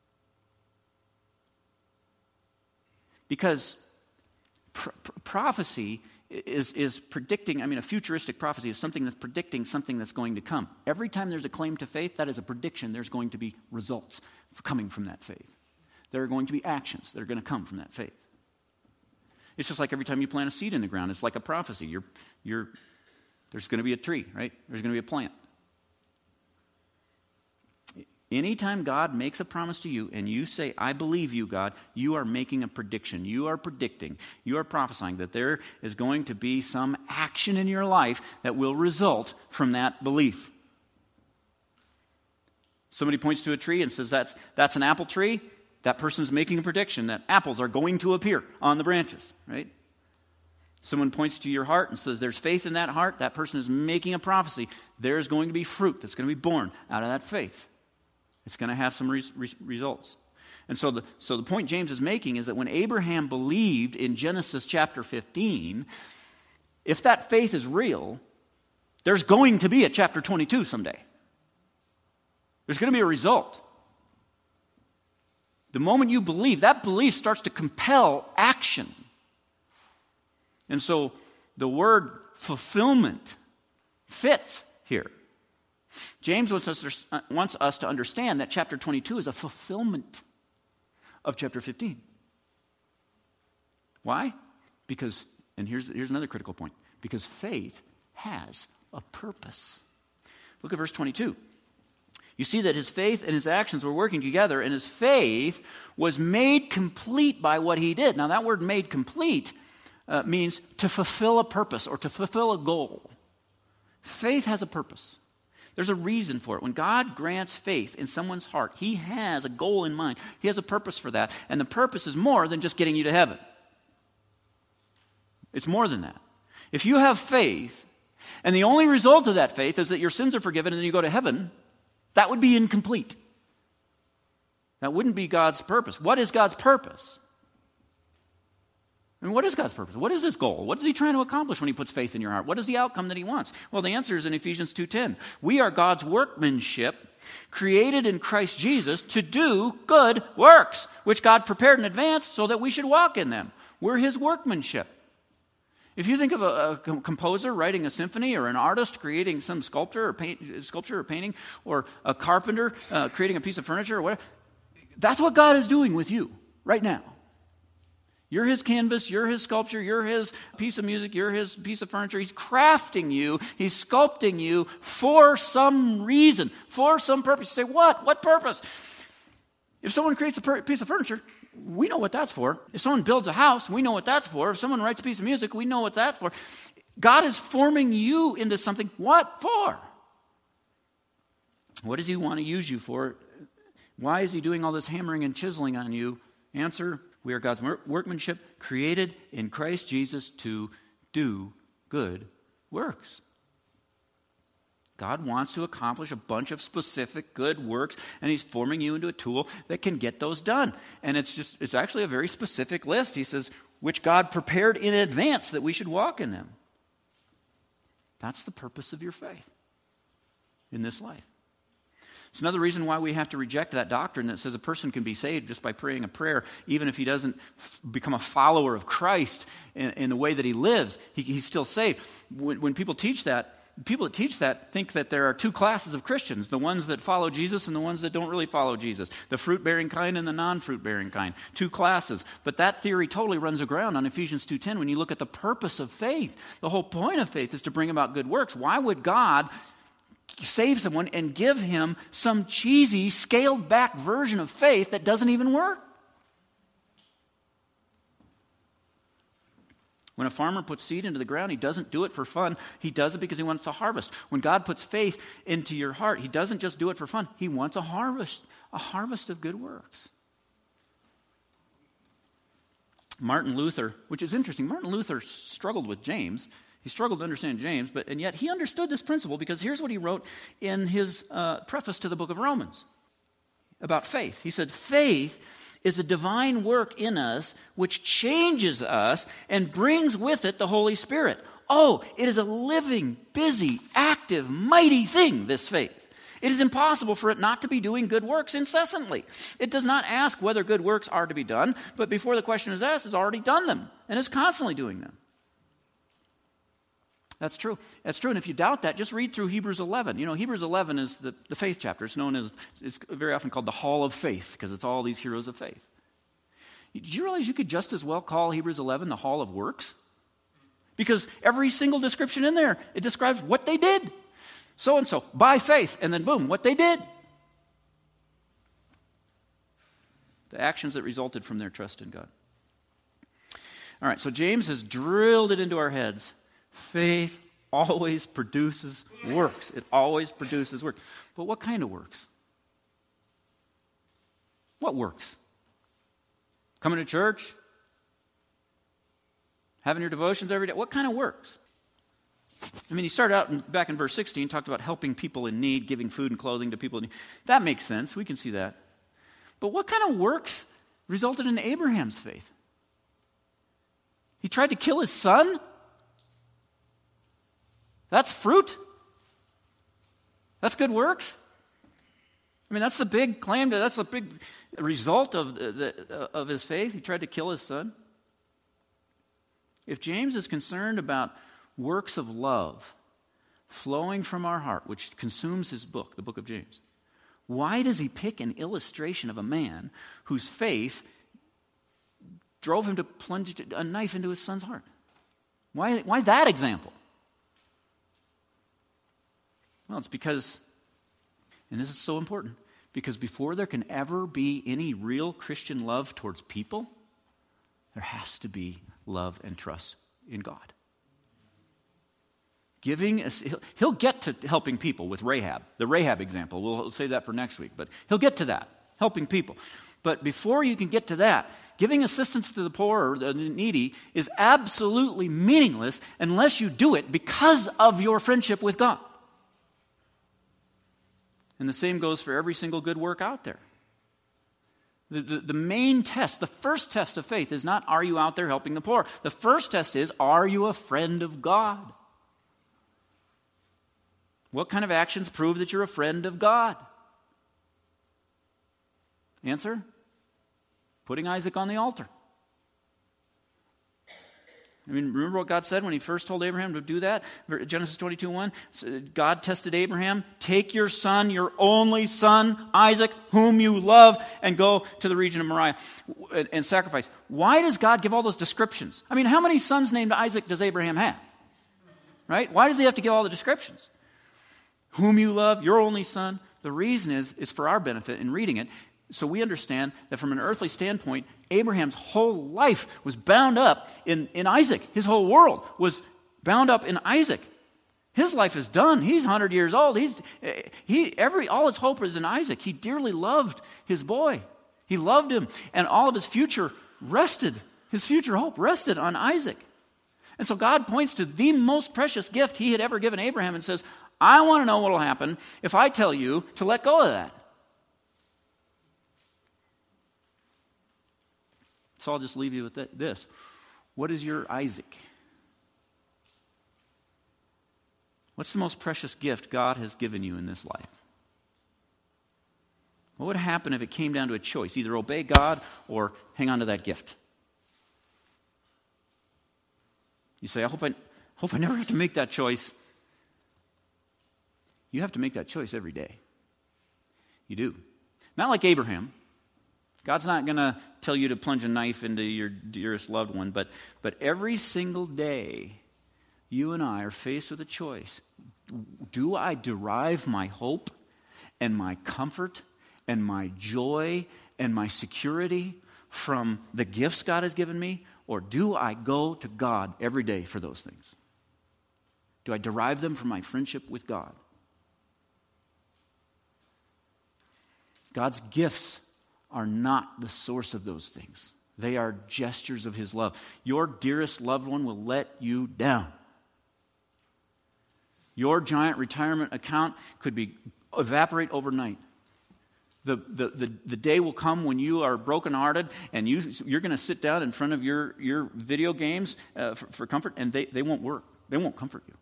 Because prophecy is predicting, a futuristic prophecy is something that's predicting something that's going to come. Every time there's a claim to faith, that is a prediction. There's going to be results coming from that faith. There are going to be actions that are going to come from that faith. It's just like every time you plant a seed in the ground, it's like a prophecy. There's going to be a tree, right? There's going to be a plant. Anytime God makes a promise to you and you say, I believe you, God, you are making a prediction. You are predicting, you are prophesying that there is going to be some action in your life that will result from that belief. Somebody points to a tree and says, that's an apple tree. That person is making a prediction that apples are going to appear on the branches, right? Someone points to your heart and says, there's faith in that heart. That person is making a prophecy. There's going to be fruit that's going to be born out of that faith. It's going to have some results. And so the point James is making is that when Abraham believed in Genesis chapter 15, if that faith is real, there's going to be a chapter 22 someday. There's going to be a result. The moment you believe, that belief starts to compel action. And so the word fulfillment fits here. James wants us to understand that chapter 22 is a fulfillment of chapter 15. Why? Because, and here's another critical point, because faith has a purpose. Look at verse 22. You see that his faith and his actions were working together, and his faith was made complete by what he did. Now that word made complete means to fulfill a purpose or to fulfill a goal. Faith has a purpose. There's a reason for it. When God grants faith in someone's heart, he has a goal in mind. He has a purpose for that. And the purpose is more than just getting you to heaven. It's more than that. If you have faith, and the only result of that faith is that your sins are forgiven and then you go to heaven, that would be incomplete. That wouldn't be God's purpose. What is God's purpose? I mean, what is God's purpose? What is his goal? What is he trying to accomplish when he puts faith in your heart? What is the outcome that he wants? Well, the answer is in Ephesians 2:10. We are God's workmanship, created in Christ Jesus to do good works, which God prepared in advance so that we should walk in them. We're his workmanship. If you think of a composer writing a symphony, or an artist creating some sculpture or painting, or a carpenter creating a piece of furniture or whatever, that's what God is doing with you right now. You're his canvas, you're his sculpture, you're his piece of music, you're his piece of furniture. He's crafting you, he's sculpting you for some reason, for some purpose. You say, what? What purpose? If someone creates a piece of furniture, we know what that's for. If someone builds a house, we know what that's for. If someone writes a piece of music, we know what that's for. God is forming you into something. What for? What does he want to use you for? Why is he doing all this hammering and chiseling on you? Answer, we are God's workmanship, created in Christ Jesus to do good works. God wants to accomplish a bunch of specific good works, and he's forming you into a tool that can get those done. And it's actually a very specific list. He says, which God prepared in advance that we should walk in them. That's the purpose of your faith in this life. It's another reason why we have to reject that doctrine that says a person can be saved just by praying a prayer, even if he doesn't become a follower of Christ in the way that he lives. He's still saved. When people teach that, people that teach that think that there are two classes of Christians, the ones that follow Jesus and the ones that don't really follow Jesus, the fruit-bearing kind and the non-fruit-bearing kind, two classes. But that theory totally runs aground on Ephesians 2:10 when you look at the purpose of faith. The whole point of faith is to bring about good works. Why would God save someone and give him some cheesy, scaled-back version of faith that doesn't even work? When a farmer puts seed into the ground, he doesn't do it for fun. He does it because he wants to harvest. When God puts faith into your heart, he doesn't just do it for fun. He wants a harvest of good works. Martin Luther, which is interesting, Martin Luther struggled with James. He struggled to understand James, and yet he understood this principle, because here's what he wrote in his preface to the book of Romans about faith. He said, faith is a divine work in us which changes us and brings with it the Holy Spirit. Oh, it is a living, busy, active, mighty thing, this faith. It is impossible for it not to be doing good works incessantly. It does not ask whether good works are to be done, but before the question is asked, it's already done them and is constantly doing them. That's true. That's true. And if you doubt that, just read through Hebrews 11. You know, Hebrews 11 is the faith chapter. It's very often called the Hall of Faith, because it's all these heroes of faith. Did you realize you could just as well call Hebrews 11 the hall of works? Because every single description in there, it describes what they did. So-and-so, by faith, and then boom, what they did. The actions that resulted from their trust in God. All right, so James has drilled it into our heads. Faith always produces works. It always produces work. But what kind of works? What works? Coming to church? Having your devotions every day? What kind of works? I mean, he started out back in verse 16, talked about helping people in need, giving food and clothing to people in need. That makes sense. We can see that. But what kind of works resulted in Abraham's faith? He tried to kill his son? That's fruit? That's good works? I mean, that's the big claim, that's the big result of his faith. He tried to kill his son. If James is concerned about works of love flowing from our heart, which consumes his book, the book of James, why does he pick an illustration of a man whose faith drove him to plunge a knife into his son's heart? Why that example? Well, it's because, and this is so important, because before there can ever be any real Christian love towards people, there has to be love and trust in God. He'll get to helping people with Rahab, the Rahab example. We'll save that for next week, but he'll get to that, helping people. But before you can get to that, giving assistance to the poor or the needy is absolutely meaningless unless you do it because of your friendship with God. And the same goes for every single good work out there. The main test, the first test of faith is not, are you out there helping the poor? The first test is, are you a friend of God? What kind of actions prove that you're a friend of God? Answer? Putting Isaac on the altar. I mean, remember what God said when he first told Abraham to do that? Genesis 22:1. God tested Abraham, take your son, your only son, Isaac, whom you love, and go to the region of Moriah and sacrifice. Why does God give all those descriptions? I mean, how many sons named Isaac does Abraham have? Right? Why does he have to give all the descriptions? Whom you love, your only son. The reason is for our benefit in reading it. So we understand that from an earthly standpoint, Abraham's whole life was bound up in Isaac. His whole world was bound up in Isaac. His life is done. He's 100 years old. All his hope is in Isaac. He dearly loved his boy. He loved him, and all of his future hope rested on Isaac. And so God points to the most precious gift he had ever given Abraham and says, I want to know what will happen if I tell you to let go of that. So I'll just leave you with this. What is your Isaac? What's the most precious gift God has given you in this life? What would happen if it came down to a choice? Either obey God or hang on to that gift. You say, I hope I never have to make that choice. You have to make that choice every day. You do. Not like Abraham. God's not going to tell you to plunge a knife into your dearest loved one, but every single day, you and I are faced with a choice. Do I derive my hope and my comfort and my joy and my security from the gifts God has given me, or do I go to God every day for those things? Do I derive them from my friendship with God? God's gifts are not the source of those things. They are gestures of his love. Your dearest loved one will let you down. Your giant retirement account could evaporate overnight. The day will come when you are brokenhearted and you're going to sit down in front of your video games for comfort, and they won't work. They won't comfort you.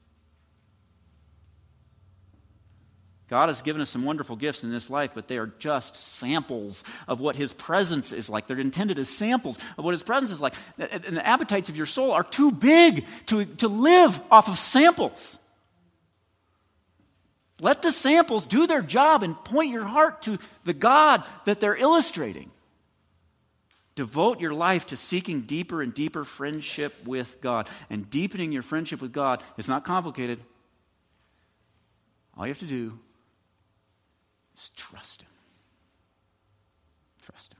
God has given us some wonderful gifts in this life, but they are just samples of what his presence is like. They're intended as samples of what his presence is like. And the appetites of your soul are too big to live off of samples. Let the samples do their job and point your heart to the God that they're illustrating. Devote your life to seeking deeper and deeper friendship with God. And deepening your friendship with God is not complicated. All you have to do is trust Him. Trust Him.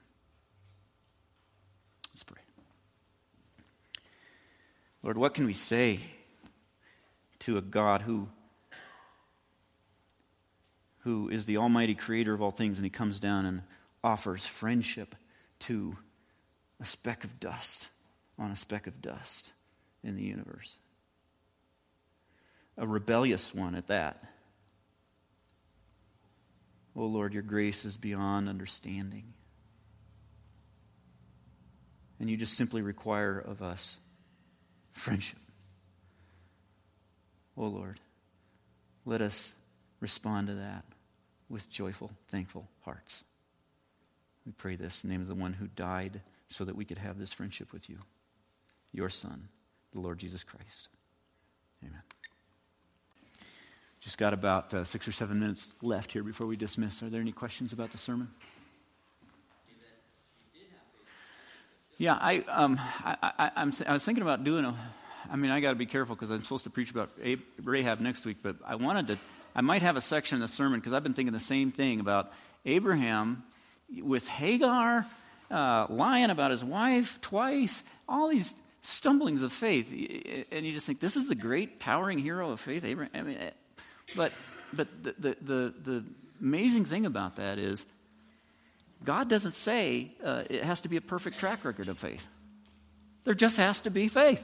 Let's pray. Lord, what can we say to a God who is the almighty creator of all things, and He comes down and offers friendship to a speck of dust on a speck of dust in the universe? A rebellious one at that. Oh Lord, your grace is beyond understanding. And you just simply require of us friendship. Oh Lord, let us respond to that with joyful, thankful hearts. We pray this in the name of the one who died so that we could have this friendship with you, your Son, the Lord Jesus Christ. Amen. Just got about 6 or 7 minutes left here before we dismiss. Are there any questions about the sermon? Yeah, I was thinking about doing I got to be careful because I'm supposed to preach about Rahab next week, but I might have a section in the sermon because I've been thinking the same thing about Abraham with Hagar, lying about his wife twice, all these stumblings of faith. And you just think, this is the great towering hero of faith, Abraham. I mean, but the amazing thing about that is God doesn't say it has to be a perfect track record of faith. There just has to be faith.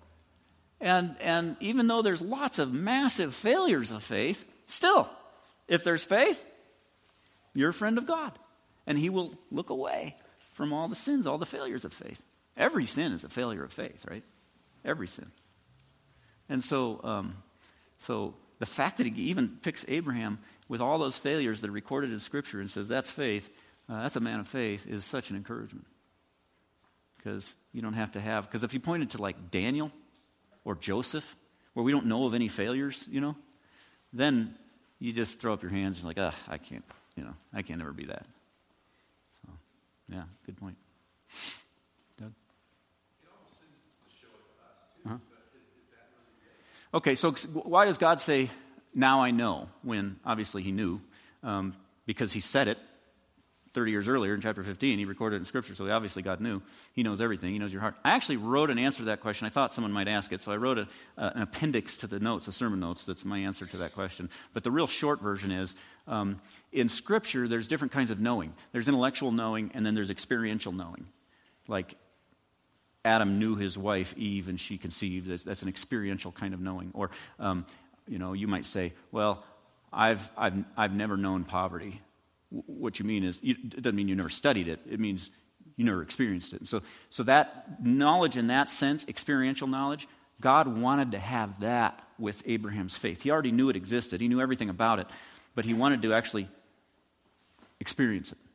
And even though there's lots of massive failures of faith, still, if there's faith, you're a friend of God. And He will look away from all the sins, all the failures of faith. Every sin is a failure of faith, right? Every sin. And so the fact that He even picks Abraham with all those failures that are recorded in Scripture and says that's faith, that's a man of faith, is such an encouragement. Because you don't have to have, because if you pointed to like Daniel or Joseph, where we don't know of any failures, then you just throw up your hands and like, I can't, I can't ever be that. So, yeah, good point. Doug? It almost seems to show it to us too, but is that really good? Okay, so why does God say, now I know, when obviously He knew, because He said it 30 years earlier in chapter 15, He recorded it in Scripture, so obviously God knew. He knows everything. He knows your heart. I actually wrote an answer to that question. I thought someone might ask it, so I wrote an appendix to the notes, the sermon notes, that's my answer to that question. But the real short version is, in Scripture, there's different kinds of knowing. There's intellectual knowing, and then there's experiential knowing. Like Adam knew his wife, Eve, and she conceived. That's an experiential kind of knowing. Or, you might say, well, I've never known poverty. What you mean is, it doesn't mean you never studied it. It means you never experienced it. And so that knowledge in that sense, experiential knowledge, God wanted to have that with Abraham's faith. He already knew it existed. He knew everything about it. But He wanted to actually experience it.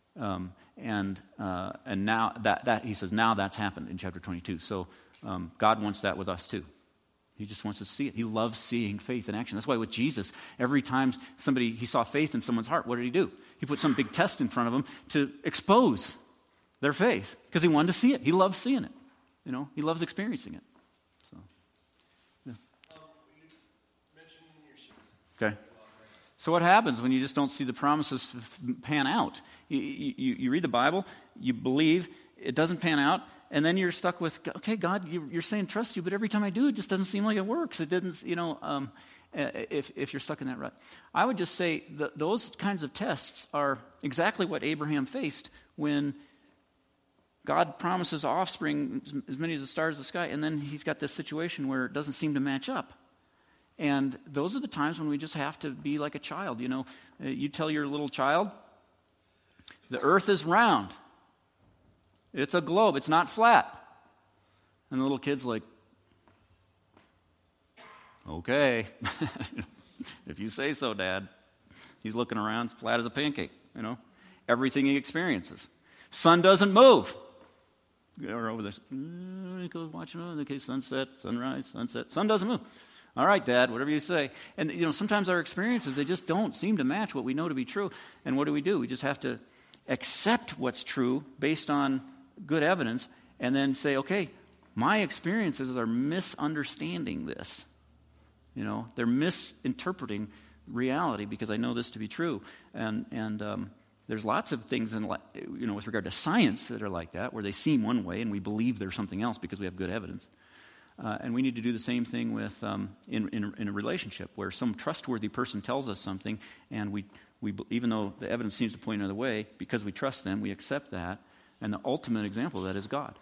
And now that He says, now that's happened in chapter 22. So God wants that with us too. He just wants to see it. He loves seeing faith in action. That's why with Jesus, every time He saw faith in someone's heart, what did He do? He put some big test in front of them to expose their faith because He wanted to see it. He loves seeing it. He loves experiencing it. So, yeah. Okay. So what happens when you just don't see the promises pan out? You read the Bible, you believe, it doesn't pan out, and then you're stuck with, okay, God, you're saying trust you, but every time I do, it just doesn't seem like it works. It didn't, if you're stuck in that rut. I would just say that those kinds of tests are exactly what Abraham faced when God promises offspring as many as the stars of the sky, and then he's got this situation where it doesn't seem to match up. And those are the times when we just have to be like a child. You tell your little child, the earth is round. It's a globe. It's not flat. And the little kid's like, okay, if you say so, Dad. He's looking around, flat as a pancake, everything he experiences. Sun doesn't move. Or over this, he goes watching, okay, sunset, sunrise, sunset. Sun doesn't move. All right, Dad, whatever you say. And, sometimes our experiences, they just don't seem to match what we know to be true. And what do? We just have to accept what's true based on good evidence, and then say, okay, my experiences are misunderstanding this. They're misinterpreting reality because I know this to be true. And there's lots of things with regard to science that are like that, where they seem one way and we believe they're something else because we have good evidence. And we need to do the same thing with in a relationship where some trustworthy person tells us something, and we even though the evidence seems to point another way, because we trust them, we accept that. And the ultimate example of that is God.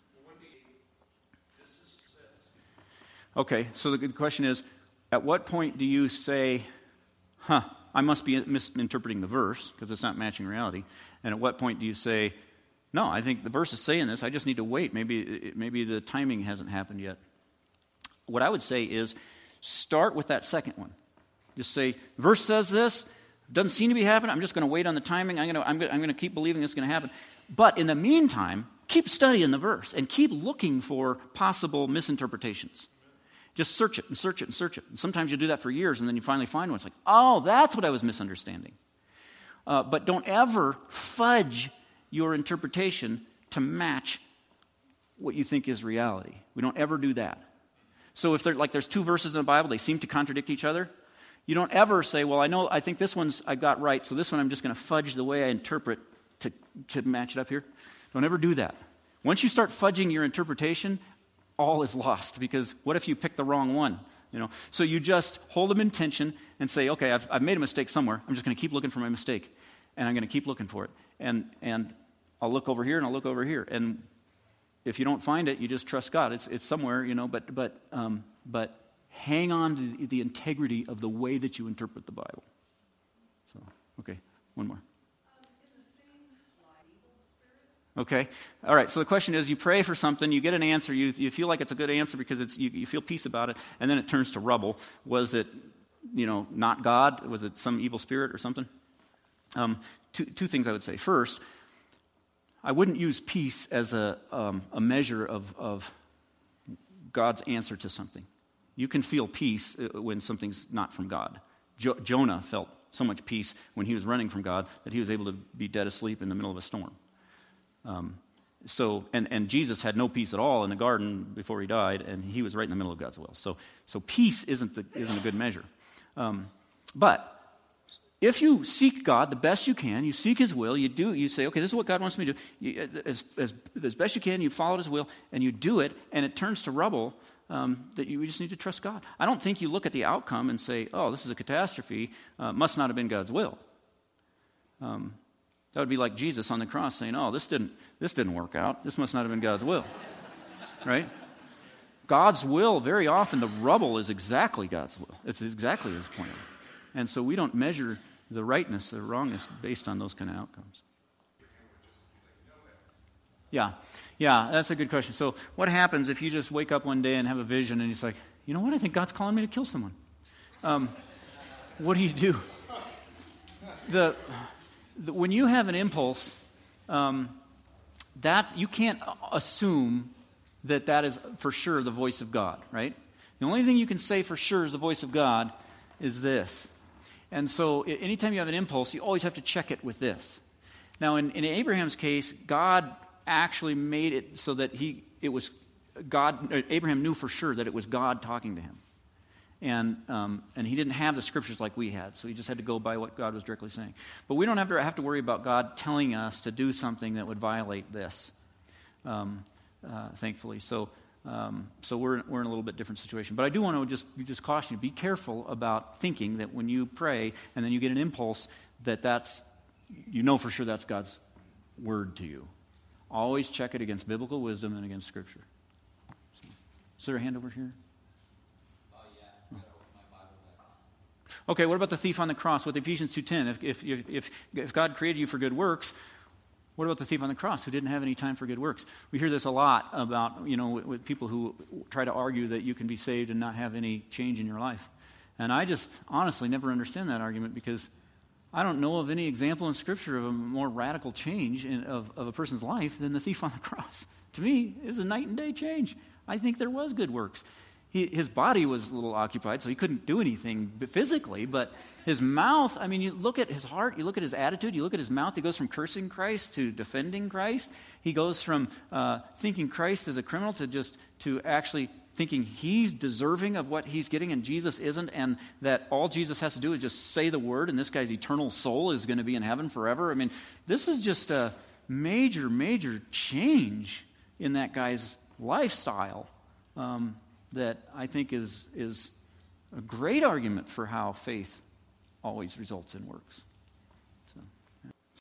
Okay, so the question is, at what point do you say, I must be misinterpreting the verse because it's not matching reality? And at what point do you say, no, I think the verse is saying this, I just need to wait. Maybe the timing hasn't happened yet. What I would say is, start with that second one. Just say, verse says this, doesn't seem to be happening, I'm just going to wait on the timing, I'm going to keep believing it's going to happen. But in the meantime, keep studying the verse and keep looking for possible misinterpretations. Just search it and search it and search it. And sometimes you do that for years, and then you finally find one. It's like, oh, that's what I was misunderstanding. But don't ever fudge your interpretation to match what you think is reality. We don't ever do that. So if there's two verses in the Bible, they seem to contradict each other, you don't ever say, well, I think this one's I got right, so this one I'm just going to fudge the way I interpret to match it up here. Don't ever do that. Once you start fudging your interpretation, all is lost, because what if you pick the wrong one? So you just hold them in tension and say, okay, I've made a mistake somewhere. I'm just going to keep looking for my mistake, and I'm going to keep looking for it. And I'll look over here and I'll look over here. And if you don't find it, you just trust God. It's somewhere, but hang on to the integrity of the way that you interpret the Bible. So, okay, one more. Okay, all right, so the question is, you pray for something, you get an answer, you feel like it's a good answer because you feel peace about it, and then it turns to rubble. Was it, not God? Was it some evil spirit or something? Two things I would say. First, I wouldn't use peace as a measure of God's answer to something. You can feel peace when something's not from God. Jonah felt so much peace when he was running from God that he was able to be dead asleep in the middle of a storm. And Jesus had no peace at all in the garden before he died, and he was right in the middle of God's will. So peace isn't a good measure. But if you seek God the best you can, you seek His will, you say, okay, this is what God wants me to do. As best you can, you follow His will, and you do it, and it turns to rubble, that we just need to trust God. I don't think you look at the outcome and say, oh, this is a catastrophe, must not have been God's will. That would be like Jesus on the cross saying, oh, this didn't work out. This must not have been God's will. Right? God's will, very often, the rubble is exactly God's will. It's exactly His plan. And so we don't measure the rightness or wrongness based on those kind of outcomes. Yeah, that's a good question. So what happens if you just wake up one day and have a vision and it's like, you know what, I think God's calling me to kill someone. What do? When you have an impulse, that you can't assume that is for sure the voice of God, right? The only thing you can say for sure is the voice of God is this. And so anytime you have an impulse, you always have to check it with this. Now, in Abraham's case, God actually made it so that it was God. Abraham knew for sure that it was God talking to him. And he didn't have the scriptures like we had, so he just had to go by what God was directly saying. But we don't have to worry about God telling us to do something that would violate this, thankfully. So we're in a little bit different situation. But I do want to just caution you, be careful about thinking that when you pray and then you get an impulse that's for sure that's God's word to you. Always check it against biblical wisdom and against Scripture. Is there a hand over here? Okay, what about the thief on the cross with Ephesians 2:10? If God created you for good works, what about the thief on the cross who didn't have any time for good works? We hear this a lot about, with people who try to argue that you can be saved and not have any change in your life. And I just honestly never understand that argument, because I don't know of any example in Scripture of a more radical change of a person's life than the thief on the cross. To me, it's a night and day change. I think there was good works. his body was a little occupied, so he couldn't do anything physically, but his mouth, I mean, you look at his heart, you look at his attitude, you look at his mouth, he goes from cursing Christ to defending Christ. He goes from thinking Christ is a criminal to actually thinking he's deserving of what he's getting and Jesus isn't, and that all Jesus has to do is just say the word and this guy's eternal soul is going to be in heaven forever. I mean, this is just a major, major change in that guy's lifestyle that I think is a great argument for how faith always results in works.